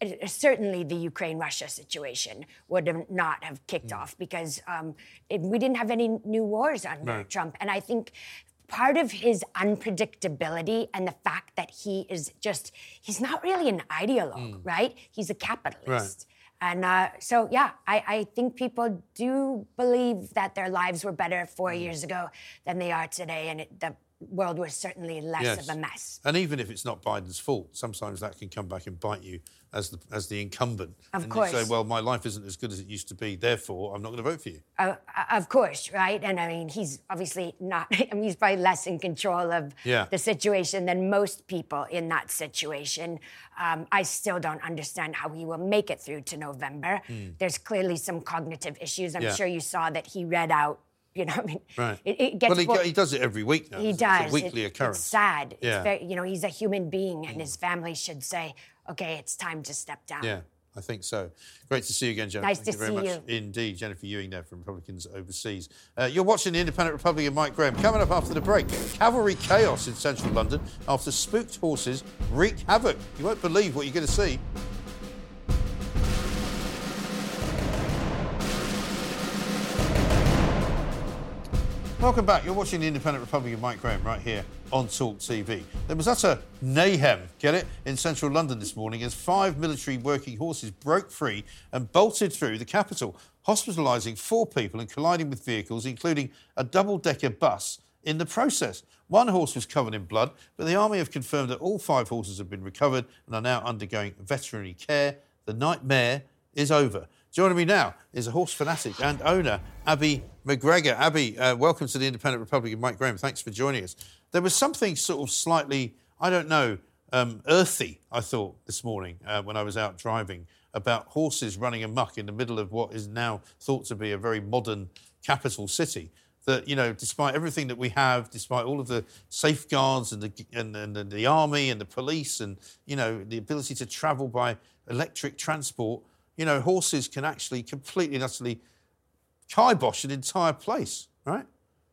certainly the Ukraine-Russia situation would not have kicked off because we didn't have any new wars under Trump. And I think part of his unpredictability and the fact that he's not really an ideologue, right? He's a capitalist. Right. And I think people do believe that their lives were better 4 years ago than they are today, and the world was certainly less of a mess. And even if it's not Biden's fault, sometimes that can come back and bite you as the incumbent. Of course. You say, well, my life isn't as good as it used to be, therefore I'm not going to vote for you. Of course, right? And I mean, he's obviously not, he's probably less in control of the situation than most people in that situation. I still don't understand how he will make it through to November. There's clearly some cognitive issues. I'm sure you saw that he read out. You know, I mean, it gets. Well, he does it every week now. He does. It's a weekly occurrence. It's sad. It's very, he's a human being, and his family should say, "Okay, it's time to step down." Yeah, I think so. Great to see you again, Jennifer. Nice Thank you very see much indeed, Jennifer Ewing there from Republicans Overseas. You're watching the Independent Republican Mike Graham. Coming up after the break, cavalry chaos in central London after spooked horses wreak havoc. You won't believe what you're going to see. Welcome back. You're watching the Independent Republican Mike Graham right here on Talk TV. There was utter mayhem, get it, in central London this morning as 5 military working horses broke free and bolted through the capital, hospitalising 4 people and colliding with vehicles, including a double-decker bus, in the process. 1 horse was covered in blood, but the Army have confirmed that all 5 horses have been recovered and are now undergoing veterinary care. The nightmare is over. Joining me now is a horse fanatic and owner, Abby McGregor. Abby, welcome to the Independent Republican Mike Graham. Thanks for joining us. There was something sort of slightly, I don't know, earthy, I thought, this morning when I was out driving, about horses running amok in the middle of what is now thought to be a very modern capital city. That, despite everything that we have, despite all of the safeguards and the army and the police and, the ability to travel by electric transport, horses can actually completely and utterly kibosh an entire place, right?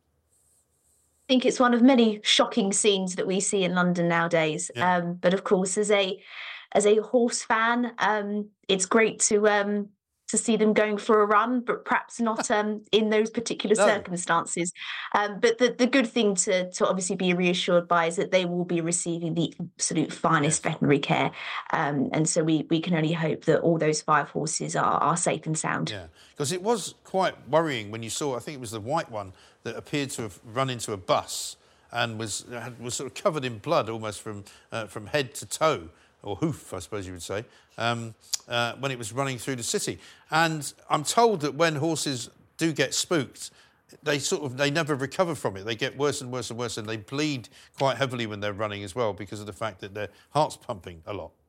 I think it's one of many shocking scenes that we see in London nowadays. Yeah. But of course, as a horse fan, it's great to see them going for a run, but perhaps not in those particular circumstances. But the good thing to obviously be reassured by is that they will be receiving the absolute finest veterinary care. And so we can only hope that all those 5 horses are safe and sound. Yeah, because it was quite worrying when you saw, I think it was the white one that appeared to have run into a bus and was sort of covered in blood almost from head to toe, or hoof, I suppose you would say, when it was running through the city. And I'm told that when horses do get spooked, they never recover from it. They get worse and worse and worse, and they bleed quite heavily when they're running as well because of the fact that their heart's pumping a lot.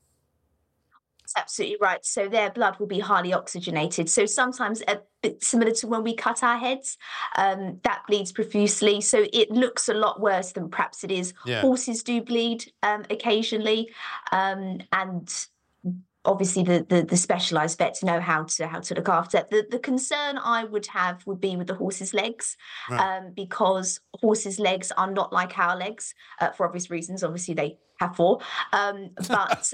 That's absolutely right. So their blood will be highly oxygenated. So sometimes a bit similar to when we cut our heads, that bleeds profusely. So it looks a lot worse than perhaps it is. Yeah. Horses do bleed occasionally, and obviously the specialised vets know how to look after it. The concern I would have would be with the horse's legs, right. Because horses' legs are not like our legs for obvious reasons. Obviously, they have 4, but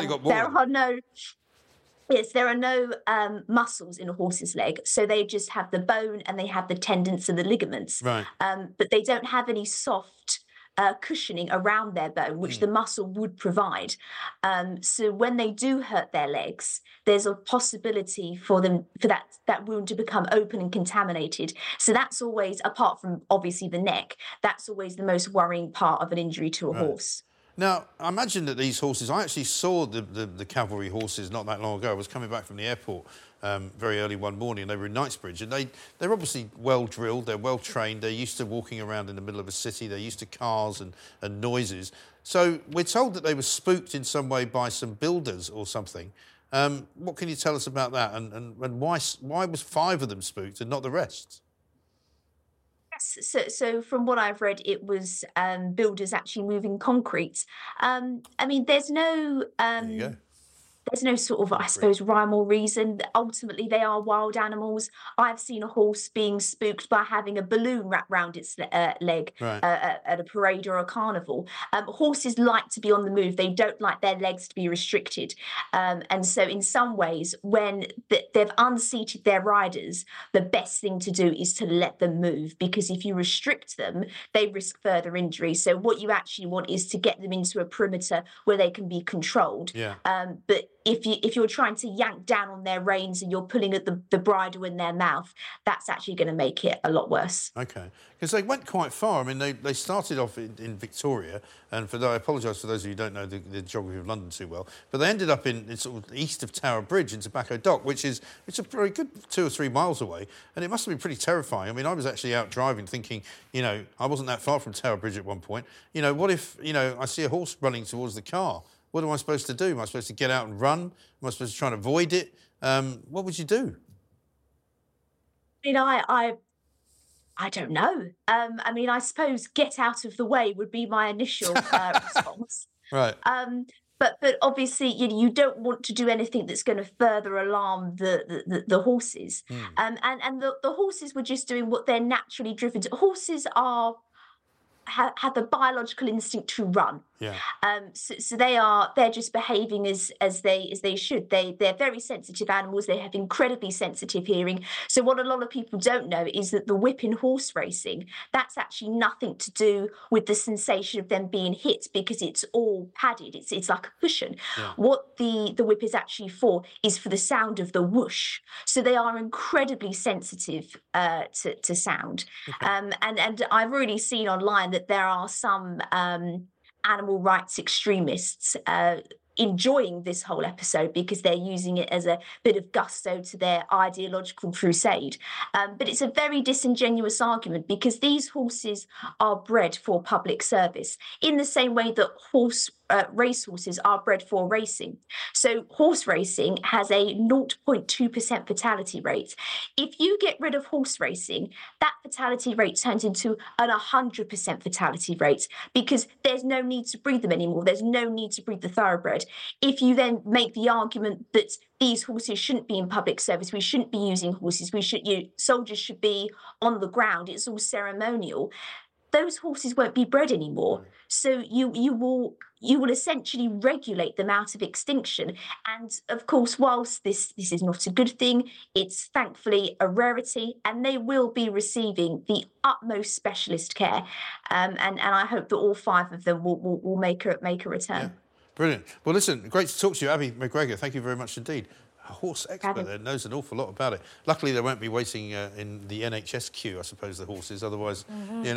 there are no muscles in a horse's leg, so they just have the bone and they have the tendons and the ligaments. Right. But they don't have any soft cushioning around their bone, which the muscle would provide. So when they do hurt their legs, there's a possibility for that wound to become open and contaminated. So that's always, apart from obviously the neck, that's always the most worrying part of an injury to a horse. Now, I imagine that these horses, I actually saw the cavalry horses not that long ago. I was coming back from the airport very early one morning. They were in Knightsbridge, and they're obviously well drilled, they're well trained, they're used to walking around in the middle of a city, they're used to cars and noises. So we're told that they were spooked in some way by some builders or something. What can you tell us about that? And why was 5 of them spooked and not the rest? So from what I've read, it was builders actually moving concrete. I mean, there's no... There you go. there's no sort of, I suppose, rhyme or reason. Ultimately, they are wild animals. I've seen a horse being spooked by having a balloon wrapped round its leg at a parade or a carnival. Horses like to be on the move. They don't like their legs to be restricted. And so in some ways, when they've unseated their riders, the best thing to do is to let them move, because if you restrict them, they risk further injury. So what you actually want is to get them into a perimeter where they can be controlled. But if you're trying to yank down on their reins and you're pulling at the bridle in their mouth, that's actually going to make it a lot worse. Okay, because they went quite far. I mean, they started off in Victoria, and I apologise for those of you who don't know the geography of London too well, but they ended up in sort of east of Tower Bridge in Tobacco Dock, which is a very good 2 or 3 miles away, and it must have been pretty terrifying. I mean, I was actually out driving thinking, I wasn't that far from Tower Bridge at one point. What if, I see a horse running towards the car? What am I supposed to do? Am I supposed to get out and run? Am I supposed to try and avoid it? What would you do? I don't know. I suppose get out of the way would be my initial response. Right. But obviously, you don't want to do anything that's going to further alarm the horses. And the horses were just doing what they're naturally driven to. Horses have the biological instinct to run. So they're just behaving as they should. They're very sensitive animals. They have incredibly sensitive hearing. So what a lot of people don't know is that the whip in horse racing, that's actually nothing to do with the sensation of them being hit, because it's all padded. It's like a cushion. What the whip is actually for is for the sound of the whoosh. So they are incredibly sensitive to sound. And I've really seen online that there are some animal rights extremists enjoying this whole episode because they're using it as a bit of gusto to their ideological crusade. But it's a very disingenuous argument, because these horses are bred for public service in the same way that racehorses are bred for racing. So horse racing has a 0.2% fatality rate. If you get rid of horse racing, that fatality rate turns into an 100% fatality rate, because there's no need to breed them anymore. There's no need to breed the thoroughbred. If you then make the argument that these horses shouldn't be in public service, we shouldn't be using horses, soldiers should be on the ground, it's all ceremonial, those horses won't be bred anymore. So you will essentially regulate them out of extinction. And of course, whilst this is not a good thing, it's thankfully a rarity, and they will be receiving the utmost specialist care. And I hope that all 5 of them will make a return. Yeah. Brilliant. Well, listen, great to talk to you, Abby McGregor. Thank you very much indeed. A horse expert there, knows an awful lot about it. Luckily, they won't be waiting in the NHS queue, I suppose, the horses. Otherwise,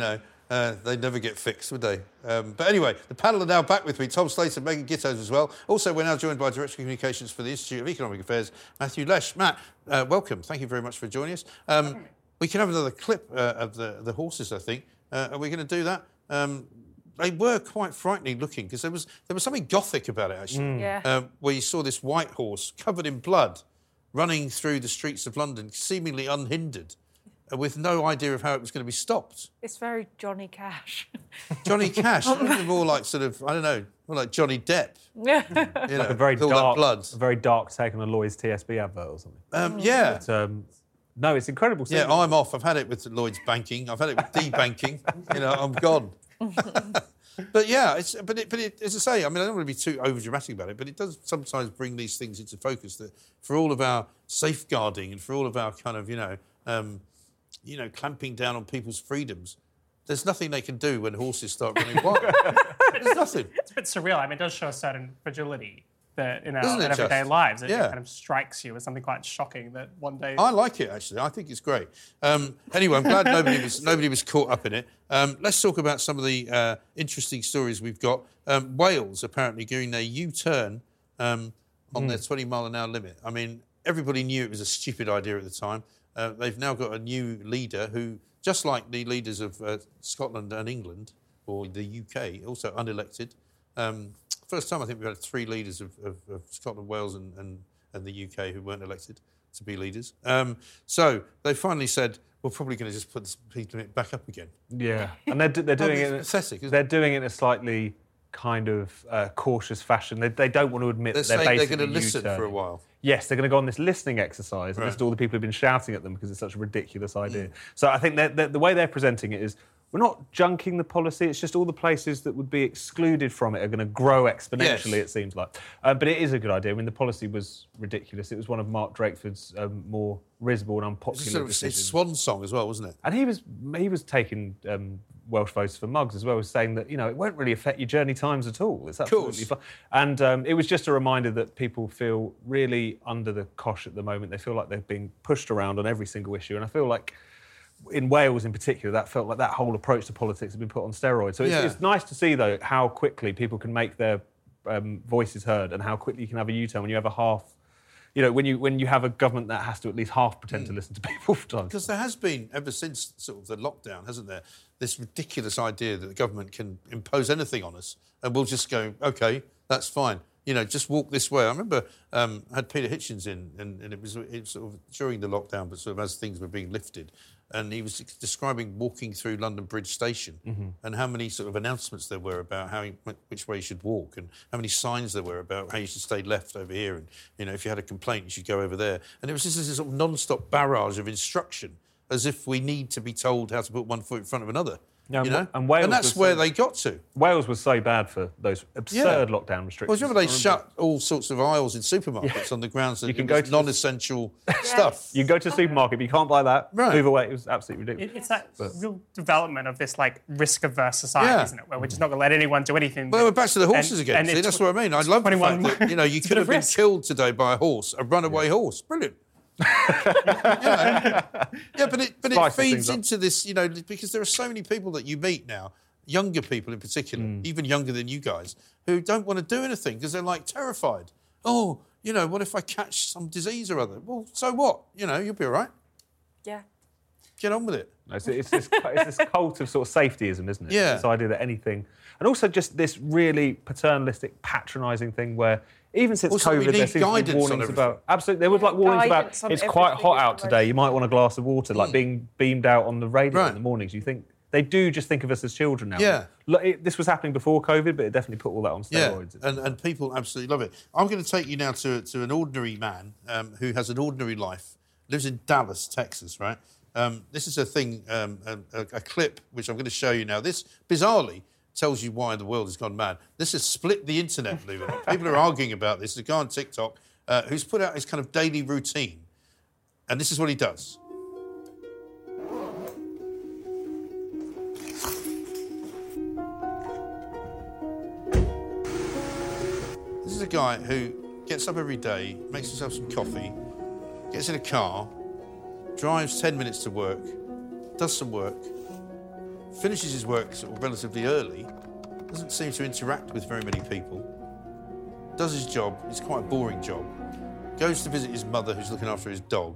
they'd never get fixed, would they? But anyway, the panel are now back with me. Tom Slater, Megan Gittos as well. Also, we're now joined by Director of Communications for the Institute of Economic Affairs, Matthew Lesh. Matt, welcome. Thank you very much for joining us. We can have another clip of the horses, I think. Are we going to do that? They were quite frightening looking, because there was something gothic about it, actually. Where you saw this white horse covered in blood running through the streets of London, seemingly unhindered, with no idea of how it was going to be stopped. It's very Johnny Cash. Johnny Cash? More like sort of, I don't know, more like Johnny Depp. Like a very dark take on a Lloyd's TSB advert or something. Yeah. But, no, it's incredible. Yeah, I'm off. I've had it with Lloyd's banking. I've had it with debanking. I'm gone. But yeah, as I say, I mean, I don't want to be too over-dramatic about it, but it does sometimes bring these things into focus, that for all of our safeguarding and for all of our kind of, clamping down on people's freedoms, there's nothing they can do when horses start running wild. There's nothing. It's a bit surreal. I mean, it does show a certain fragility that in our everyday lives. It kind of strikes you as something quite shocking that one day... I like it, actually. I think it's great. Anyway, I'm glad nobody was caught up in it. Let's talk about some of the interesting stories we've got. Wales apparently doing their U-turn on their 20-mile-an-hour limit. I mean, everybody knew it was a stupid idea at the time. They've now got a new leader who, just like the leaders of Scotland and England, or the UK, also unelected. First time I think we've had 3 leaders of Scotland, Wales and the UK who weren't elected to be leaders. So they finally said, we're probably going to just put the speed limit back up again. Yeah, and they're doing it... Pathetic, isn't they're doing it in a slightly kind of cautious fashion. They don't want to admit that they're basically they're going to listen for a while. Yes, they're going to go on this listening exercise and listen to all the people who've been shouting at them because it's such a ridiculous idea. So I think the way they're presenting it is, we're not junking the policy, it's just all the places that would be excluded from it are going to grow exponentially, it seems like. But it is a good idea. I mean, the policy was ridiculous. It was one of Mark Drakeford's more risible and unpopular decisions. It's swan song as well, wasn't it? And he was taking Welsh voters for mugs as well, saying that, it won't really affect your journey times at all. It's absolutely fine. And it was just a reminder that people feel really under the cosh at the moment. They feel like they're being pushed around on every single issue. And I feel like in Wales in particular, that felt like that whole approach to politics had been put on steroids. So it's nice to see, though, how quickly people can make their voices heard and how quickly you can have a U-turn when you have a half... when you have a government that has to at least half pretend to listen to people for time. Because there has been, ever since sort of the lockdown, hasn't there, this ridiculous idea that the government can impose anything on us and we'll just go, OK, that's fine. Just walk this way. I remember I had Peter Hitchens in, and it was sort of during the lockdown, but sort of as things were being lifted, and he was describing walking through London Bridge Station and how many sort of announcements there were about which way you should walk, and how many signs there were about how you should stay left over here, and if you had a complaint you should go over there. And it was just this sort of non-stop barrage of instruction, as if we need to be told how to put one foot in front of another. And Wales and that's where they got to. Wales was so bad for those absurd lockdown restrictions. Well, remember they shut all sorts of aisles in supermarkets on the grounds that you can go to non-essential stuff. You can go to the supermarket, but you can't buy that. Right. Move away. It was absolutely ridiculous. It's that real development of this risk-averse society, isn't it? Where we're just not going to let anyone do anything. Well, we're back to the horses again. See, that's what I mean. I love the fact that you could have been killed today by a horse, a runaway horse. Brilliant. But it feeds into this, because there are so many people that you meet now, younger people in particular, even younger than you guys, who don't want to do anything because they're terrified. Oh, what if I catch some disease or other? Well, so what? You'll be all right. Yeah. Get on with it. It's this cult of sort of safetyism, isn't it? Yeah. This idea that anything... And also just this really paternalistic, patronising thing where even since COVID, there seems to be warnings about... Absolutely, there was warnings about it's quite hot out today, you might want a glass of water, being beamed out on the radio in the mornings. You think... They do just think of us as children now. Yeah. This was happening before COVID, but it definitely put all that on steroids. Yeah, and people absolutely love it. I'm going to take you now to an ordinary man who has an ordinary life, lives in Dallas, Texas, right? This is a thing, a clip, which I'm going to show you now. This, bizarrely, tells you why the world has gone mad. This has split the internet, believe it or not. People are arguing about this. There's a guy on TikTok who's put out his kind of daily routine. And this is what he does. This is a guy who gets up every day, makes himself some coffee, gets in a car, drives 10 minutes to work, does some work, finishes his work sort of relatively early, doesn't seem to interact with very many people, does his job, it's quite a boring job, goes to visit his mother who's looking after his dog,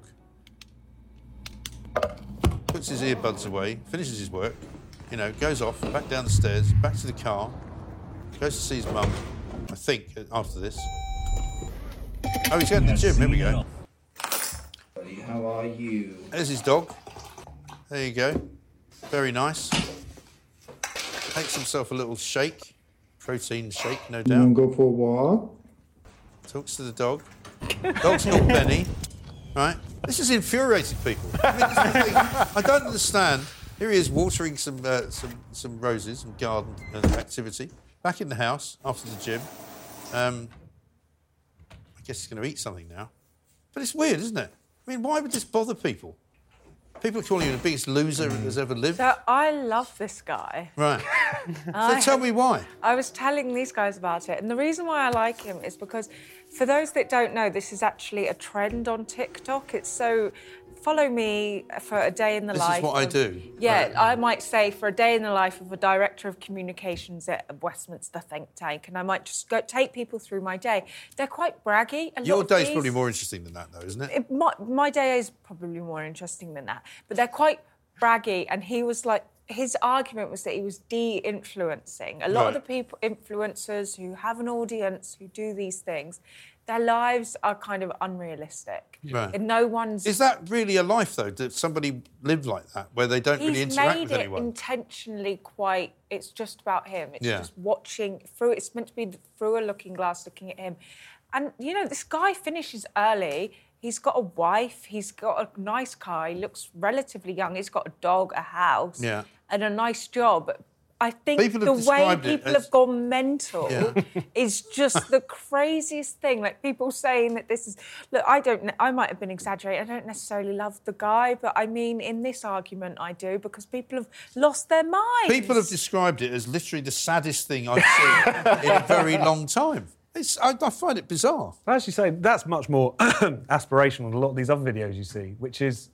puts his earbuds away, finishes his work, goes off, back down the stairs, back to the car, goes to see his mum, I think, after this. Oh, he's going to the gym, there we go. How are you? There's his dog. There you go. Very nice. Takes himself a little shake. Protein shake, no doubt. You want to go for a walk? Talks to the dog. Dog's called Benny. Right? This has infuriated people. I mean, this is the thing. I don't understand. Here he is watering some roses, some garden activity. Back in the house after the gym. I guess he's going to eat something now. But it's weird, isn't it? I mean, why would this bother people? People are calling you the biggest loser that's ever lived. So I love this guy. Right. So tell me why. I was telling these guys about it, and the reason why I like him is because, for those that don't know, this is actually a trend on TikTok. It's so... Follow me for a day in the life. This is what I do. Yeah, right. I might say for a day in the life of a director of communications at a Westminster think tank, and I might just take people through my day. They're quite braggy. Your day's probably more interesting than that, though, isn't it? My day is probably more interesting than that. But they're quite braggy, and he was like... His argument was that he was de-influencing. A lot of the people, influeers who have an audience, who do these things, their lives are kind of unrealistic. Right. And no one's... Is that really a life, though? Did somebody live like that, where they don't really interact with anyone? He's made it intentionally quite... It's just about him. It's Yeah. just watching through... It's meant to be through a looking glass, looking at him. And, you know, this guy finishes early. He's got a wife. He's got a nice car. He looks relatively young. He's got a dog, a house, and a nice job. I think the way people have gone mental is just the craziest thing. Like, people saying that this is... Look, I might have been exaggerating. I don't necessarily love the guy, but I mean, in this argument, I do, because people have lost their minds. People have described it as literally the saddest thing I've seen in a very long time. I find it bizarre. I actually say that's much more aspirational than a lot of these other videos you see, which is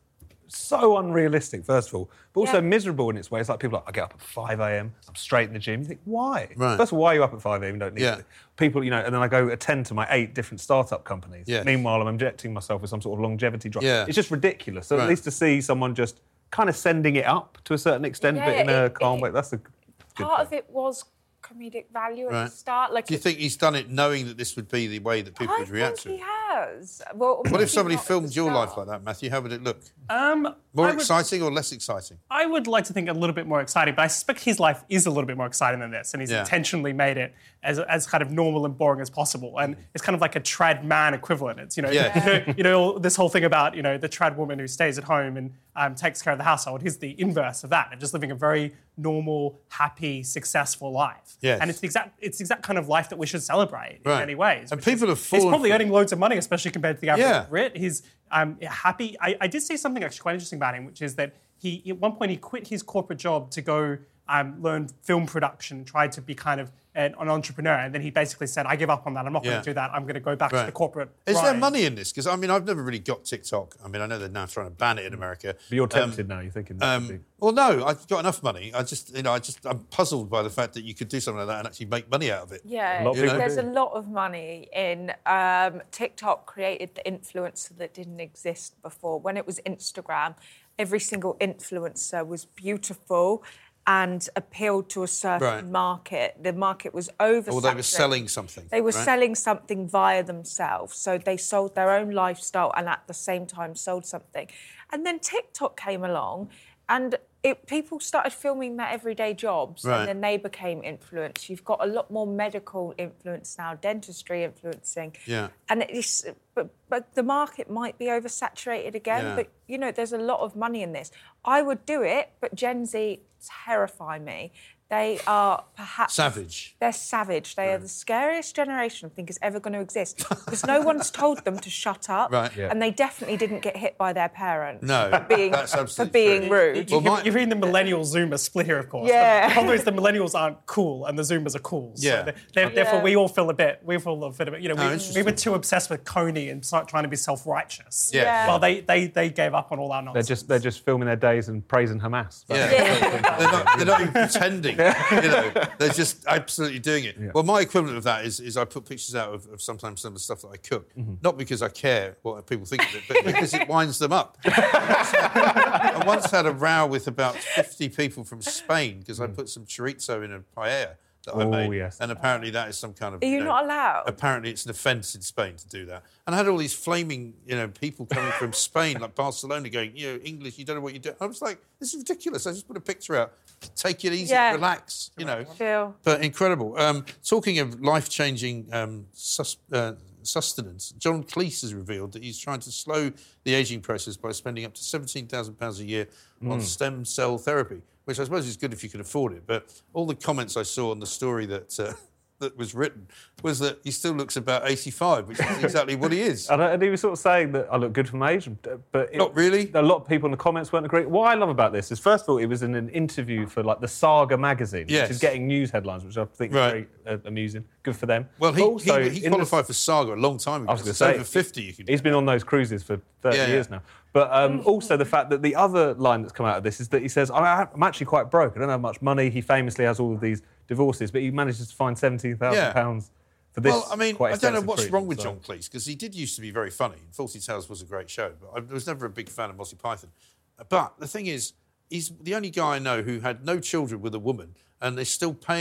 so unrealistic, first of all, but also miserable in its way. It's like people are like, I get up at 5 a.m, I'm straight in the gym. You think, why? Right. First of all, why are you up at 5 a.m? You don't need to. People, you know, and then I go attend to my 8 different startup companies. Yes. Meanwhile, I'm injecting myself with some sort of longevity drug. Yeah. It's just ridiculous. So at least to see someone just kind of sending it up to a certain extent, but in a calm way, that's a good Part thing. of it was comedic value at the start. Like, do you think he's done it knowing that this would be the way that people would react to it? he has. Well, What if somebody filmed your life like that, Matthew? How would it look? More exciting or less exciting? I would like to think a little bit more exciting, but I suspect his life is a little bit more exciting than this, and he's intentionally made it as kind of normal and boring as possible. And it's kind of like a trad man equivalent. It's you know this whole thing about the trad woman who stays at home and takes care of the household. He's the inverse of that, and just living a very normal, happy, successful life. Yes. And it's the exact kind of life that we should celebrate in many ways. And people have fallen. He's probably earning loads of money, especially compared to the average Brit. He's happy. I did see something actually quite interesting about him, which is that he, at one point, he quit his corporate job to go learn film production, tried to be kind of an entrepreneur, and then he basically said, I give up on that, I'm not going to do that, I'm going to go back to the corporate Is grind. there money in this? Because, I mean, I've never really got TikTok. I mean, I know they're now trying to ban it in America. But you're tempted now, you're thinking... well, no, I've got enough money. I'm puzzled by the fact that you could do something like that and actually make money out of it. Yeah, there's a lot of money in... TikTok created the influencer that didn't exist before. When it was Instagram, every single influencer was beautiful and appealed to a certain market. The market was oversaturated. Or they were selling something. They were selling something via themselves. So they sold their own lifestyle and at the same time sold something. And then TikTok came along and people started filming their everyday jobs and then they became influenced. You've got a lot more medical influence now, dentistry influencing. Yeah. And but the market might be oversaturated again. But, there's a lot of money in this. I would do it, but Gen Z terrify me. They are perhaps... Savage. They're savage. They are the scariest generation I think is ever going to exist because no one's told them to shut up and they definitely didn't get hit by their parents for being rude. You're reading the millennial Zoomer split here, of course. Yeah. The problem is the millennials aren't cool and the Zoomers are cool. So therefore, we all feel a bit... We were too obsessed with Coney and trying to be self-righteous. Yeah. Well, they gave up on all our nonsense. They're just filming their days and praising Hamas. They're not even pretending. They're just absolutely doing it. Well, my equivalent of that is I put pictures out of sometimes some of the stuff that I cook, not because I care what people think of it, but because it winds them up. I once had a row with about 50 people from Spain because I put some chorizo in a paella that I made, and apparently that is some kind of... Are you not allowed? Apparently it's an offence in Spain to do that. And I had all these flaming, people coming from Spain, like Barcelona, going, English, you don't know what you're doing. I was like, this is ridiculous. I just put a picture out. Take it easy, relax, Chill. But incredible. Talking of life-changing sustenance, John Cleese has revealed that he's trying to slow the ageing process by spending up to £17,000 a year on stem cell therapy, which I suppose is good if you can afford it. But all the comments I saw on the story that was written was that he still looks about 85, which is exactly what he is. And he was sort of saying that I look good for my age, but... Not really. A lot of people in the comments weren't agreeing. What I love about this is, first of all, it was in an interview for, the Saga magazine, which is getting news headlines, which I think is very amusing. Good for them. Well, he qualified for Saga a long time ago. I was going to say, over 50. He's been on those cruises for 30 years now. But also the fact that the other line that's come out of this is that he says, I'm actually quite broke. I don't have much money. He famously has all of these divorces, but he manages to find £17,000 for this. Well, I mean, I don't know what's wrong with John Cleese, because he did used to be very funny. Fawlty Tales was a great show, but I was never a big fan of Monty Python. But the thing is, he's the only guy I know who had no children with a woman, and they're still paying her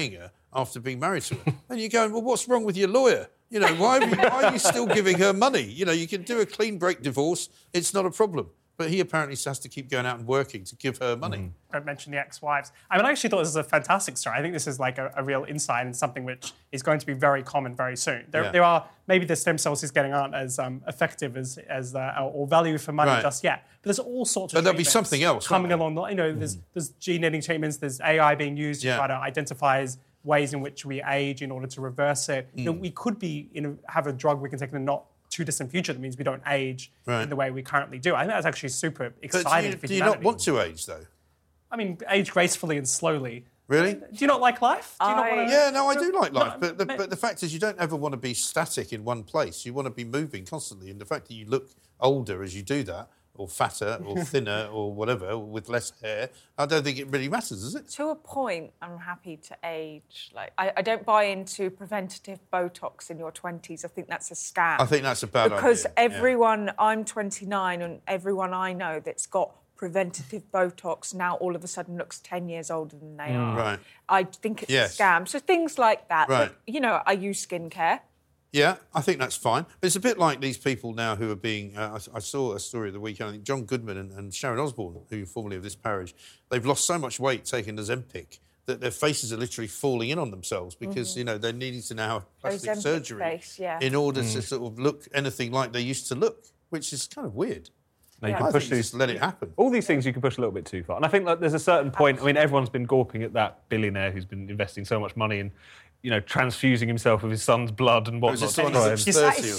after being married to her. And you're going, well, what's wrong with your lawyer? You know, why are you still giving her money? You know, you can do a clean break divorce. It's not a problem. But he apparently has to keep going out and working to give her money. I mentioned the ex-wives. I mean, I actually thought this was a fantastic story. I think this is like a real insight into something which is going to be very common very soon. There are, maybe the stem cells he's getting aren't as effective as or value for money just yet. But there's all sorts of there'll be something else coming along. You know, there's gene editing treatments, there's AI being used to try to identify ways in which we age in order to reverse it. You know, we could have a drug we can take in the not too distant future that means we don't age in the way we currently do. I think that's actually super exciting for humanity. Do you not want to age, though? I mean, age gracefully and slowly. Really? Do you not like life? Do you not want to... Yeah, no, I do like life. But the fact is you don't ever want to be static in one place. You want to be moving constantly. And the fact that you look older as you do that, or fatter, or thinner, or whatever, or with less hair, I don't think it really matters, does it? To a point, I'm happy to age. Like, I don't buy into preventative Botox in your 20s. I think that's a scam. I think that's a bad idea. Because everyone, I'm 29, and everyone I know that's got preventative Botox now all of a sudden looks 10 years older than they are. Right. I think it's a scam. So things like that. Right. But, you know, I use skincare. Yeah, I think that's fine. But it's a bit like these people now who are being... I saw a story of the weekend, I think John Goodman and Sharon Osbourne, who are formerly of this parish, they've lost so much weight taking Ozempic that their faces are literally falling in on themselves because, you know, they're needing to now have plastic Ozempic surgery in order to sort of look anything like they used to look, which is kind of weird. No, you can push just let it happen. All these things you can push a little bit too far. And I think like, there's a certain point... I mean, everyone's been gawping at that billionaire who's been investing so much money in... you know, transfusing himself with his son's blood and whatnot. He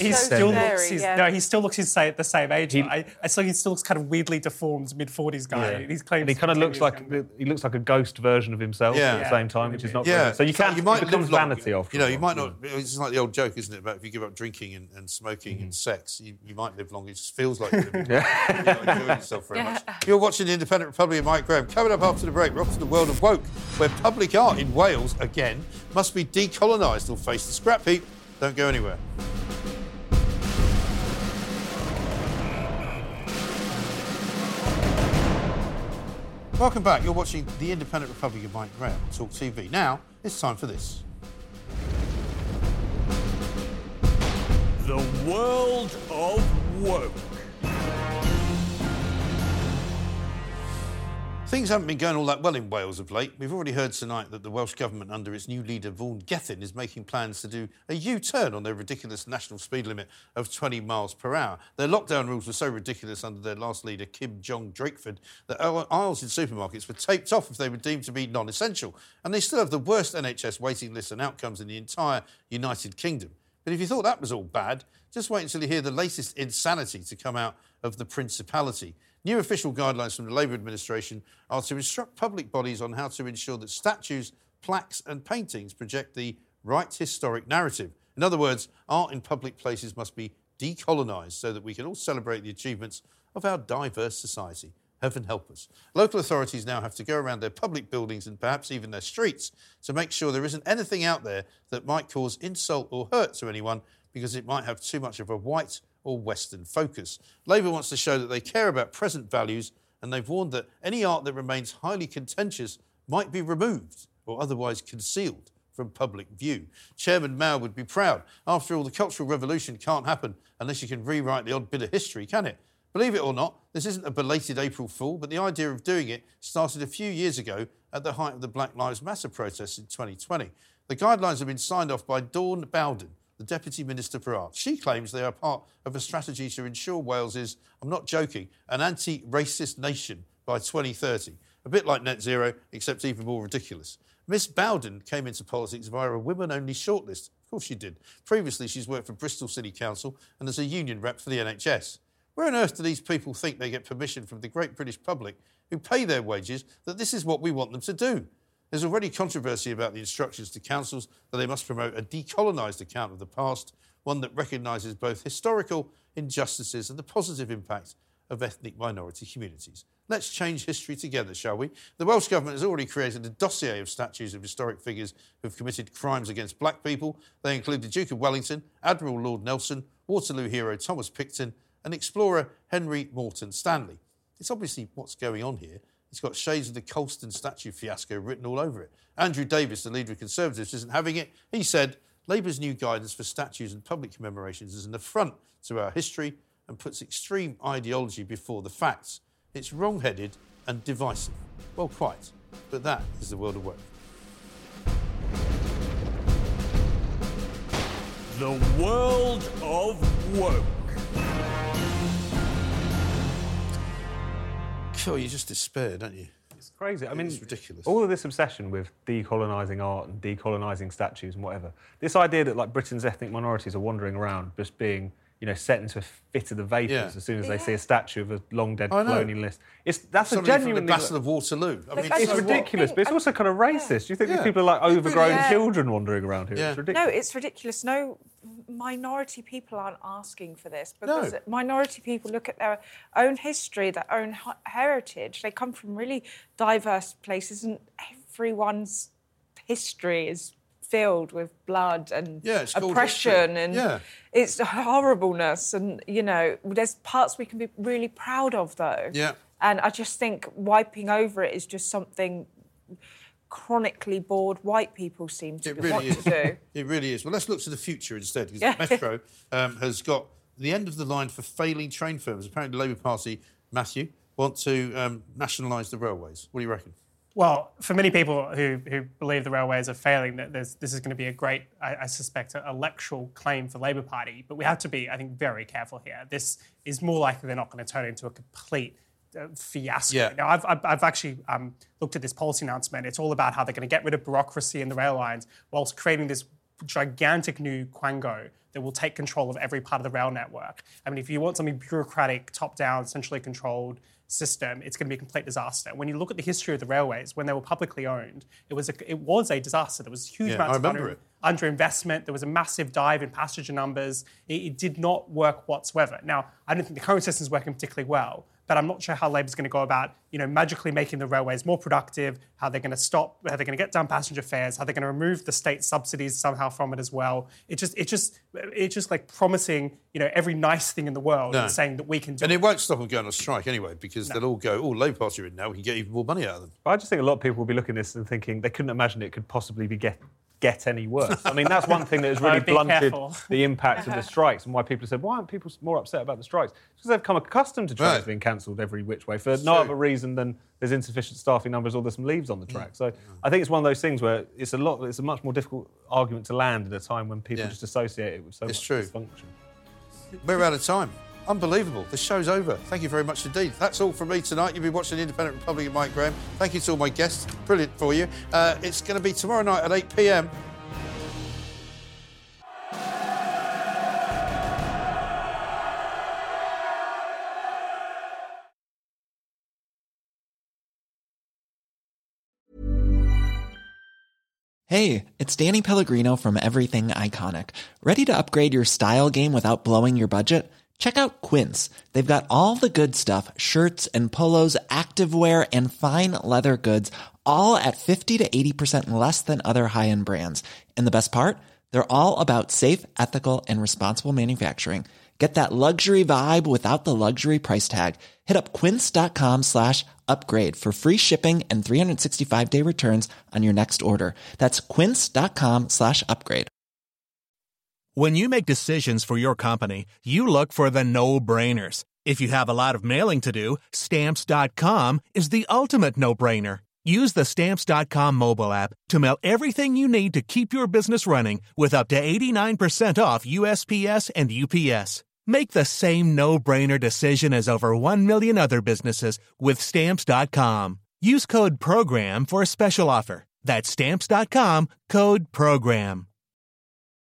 still looks the same age. He still looks kind of weirdly deformed, mid-40s guy. Yeah. And he kind of looks like a ghost version of himself at the same time, which is not great. So you might becomes vanity off. You know, you might not. It's like the old joke, isn't it? About if you give up drinking and smoking and sex, you might live longer. It just feels like you're living longer. You're not enjoying yourself very much. You're watching the Independent Republic of Mike Graham. Coming up after the break, we're off to the world of woke, where public art in Wales again must be decolonised or face the scrap heap. Don't go anywhere. Welcome back. You're watching the Independent Republic of Mike Graham on Talk TV. Now, it's time for this. The world of woke. Things haven't been going all that well in Wales of late. We've already heard tonight that the Welsh Government, under its new leader, Vaughan Gething, is making plans to do a U-turn on their ridiculous national speed limit of 20 miles per hour. Their lockdown rules were so ridiculous under their last leader, Kim Jong-Drakeford, that aisles in supermarkets were taped off if they were deemed to be non-essential. And they still have the worst NHS waiting lists and outcomes in the entire United Kingdom. But if you thought that was all bad, just wait until you hear the latest insanity to come out of the Principality. New official guidelines from the Labour administration are to instruct public bodies on how to ensure that statues, plaques and paintings project the right historic narrative. In other words, art in public places must be decolonised so that we can all celebrate the achievements of our diverse society. Heaven help us. Local authorities now have to go around their public buildings and perhaps even their streets to make sure there isn't anything out there that might cause insult or hurt to anyone because it might have too much of a white or Western focus. Labour wants to show that they care about present values, and they've warned that any art that remains highly contentious might be removed or otherwise concealed from public view. Chairman Mao would be proud. After all, the Cultural Revolution can't happen unless you can rewrite the odd bit of history, can it? Believe it or not, this isn't a belated April Fool, but the idea of doing it started a few years ago at the height of the Black Lives Matter protests in 2020. The guidelines have been signed off by Dawn Bowden, the Deputy Minister for Art. She claims they are part of a strategy to ensure Wales is, I'm not joking, an anti-racist nation by 2030. A bit like net zero, except even more ridiculous. Miss Bowden came into politics via a women-only shortlist. Of course she did. Previously, she's worked for Bristol City Council and as a union rep for the NHS. Where on earth do these people think they get permission from the great British public who pay their wages that this is what we want them to do? There's already controversy about the instructions to councils that they must promote a decolonised account of the past, one that recognises both historical injustices and the positive impact of ethnic minority communities. Let's change history together, shall we? The Welsh Government has already created a dossier of statues of historic figures who have committed crimes against black people. They include the Duke of Wellington, Admiral Lord Nelson, Waterloo hero Thomas Picton and explorer Henry Morton Stanley. It's obviously what's going on here. It's got shades of the Colston statue fiasco written all over it. Andrew Davis, the leader of Conservatives, isn't having it. He said, Labour's new guidance for statues and public commemorations is an affront to our history and puts extreme ideology before the facts. It's wrong-headed and divisive. Well, quite. But that is the world of woke. The world of woke. Oh, you just despair, don't you? It's crazy. I mean, it's ridiculous. All of this obsession with decolonising art and decolonising statues and whatever. This idea that like Britain's ethnic minorities are wandering around just being, set into a fit of the vapours as soon as they see a statue of a long dead colonialist. That's somebody a genuinely from the Battle of Waterloo. I mean, it's ridiculous, but it's also kind of racist. Do you think these people are like overgrown children wandering around here? It's ridiculous. No, it's ridiculous. No, minority people aren't asking for this because minority people look at their own history, their own heritage. They come from really diverse places, and everyone's history is filled with blood and oppression and it's horribleness. And, there's parts we can be really proud of, though. Yeah. And I just think wiping over it is just something chronically bored white people seem to want to do. It really is. Well, let's look to the future instead, because Metro has got the end of the line for failing train firms. Apparently the Labour Party, Matthew, want to nationalise the railways. What do you reckon? Well, for many people who believe the railways are failing, this is going to be a great, I suspect, an electoral claim for Labour Party. But we have to be, I think, very careful here. This is more likely they're not going to turn into a complete fiasco. Yeah. Now, I've actually looked at this policy announcement. It's all about how they're going to get rid of bureaucracy in the rail lines whilst creating this gigantic new quango that will take control of every part of the rail network. I mean, if you want something bureaucratic, top-down, centrally controlled system, it's going to be a complete disaster. When you look at the history of the railways, when they were publicly owned, it was a disaster. There was huge amounts of underinvestment. There was a massive dive in passenger numbers. It did not work whatsoever. Now, I don't think the current system is working particularly well, but I'm not sure how Labour's going to go about, magically making the railways more productive, how they're going to get down passenger fares, how they're going to remove the state subsidies somehow from it as well. It's just like promising, every nice thing in the world and saying that we can do it. And it won't stop them going on strike anyway, because they'll all go, Labour Party are in now, we can get even more money out of them. But I just think a lot of people will be looking at this and thinking they couldn't imagine it could possibly get any worse. I mean, that's one thing that has really blunted the impact of the strikes and why people said, why aren't people more upset about the strikes? Because they've become accustomed to trains being cancelled every which way for no other reason than there's insufficient staffing numbers or there's some leaves on the track. So I think it's one of those things where it's a much more difficult argument to land at a time when people just associate it with so much dysfunction. We're out of time. Unbelievable. The show's over. Thank you very much indeed. That's all from me tonight. You've been watching The Independent Republic of Mike Graham. Thank you to all my guests. Brilliant for you. It's going to be tomorrow night at 8 p.m. Hey, it's Danny Pellegrino from Everything Iconic. Ready to upgrade your style game without blowing your budget? Check out Quince. They've got all the good stuff, shirts and polos, activewear, and fine leather goods, all at 50 to 80% less than other high-end brands. And the best part? They're all about safe, ethical, and responsible manufacturing. Get that luxury vibe without the luxury price tag. Hit up quince.com/upgrade for free shipping and 365-day returns on your next order. That's quince.com/upgrade. When you make decisions for your company, you look for the no-brainers. If you have a lot of mailing to do, Stamps.com is the ultimate no-brainer. Use the Stamps.com mobile app to mail everything you need to keep your business running with up to 89% off USPS and UPS. Make the same no-brainer decision as over 1 million other businesses with Stamps.com. Use code PROGRAM for a special offer. That's Stamps.com, code PROGRAM.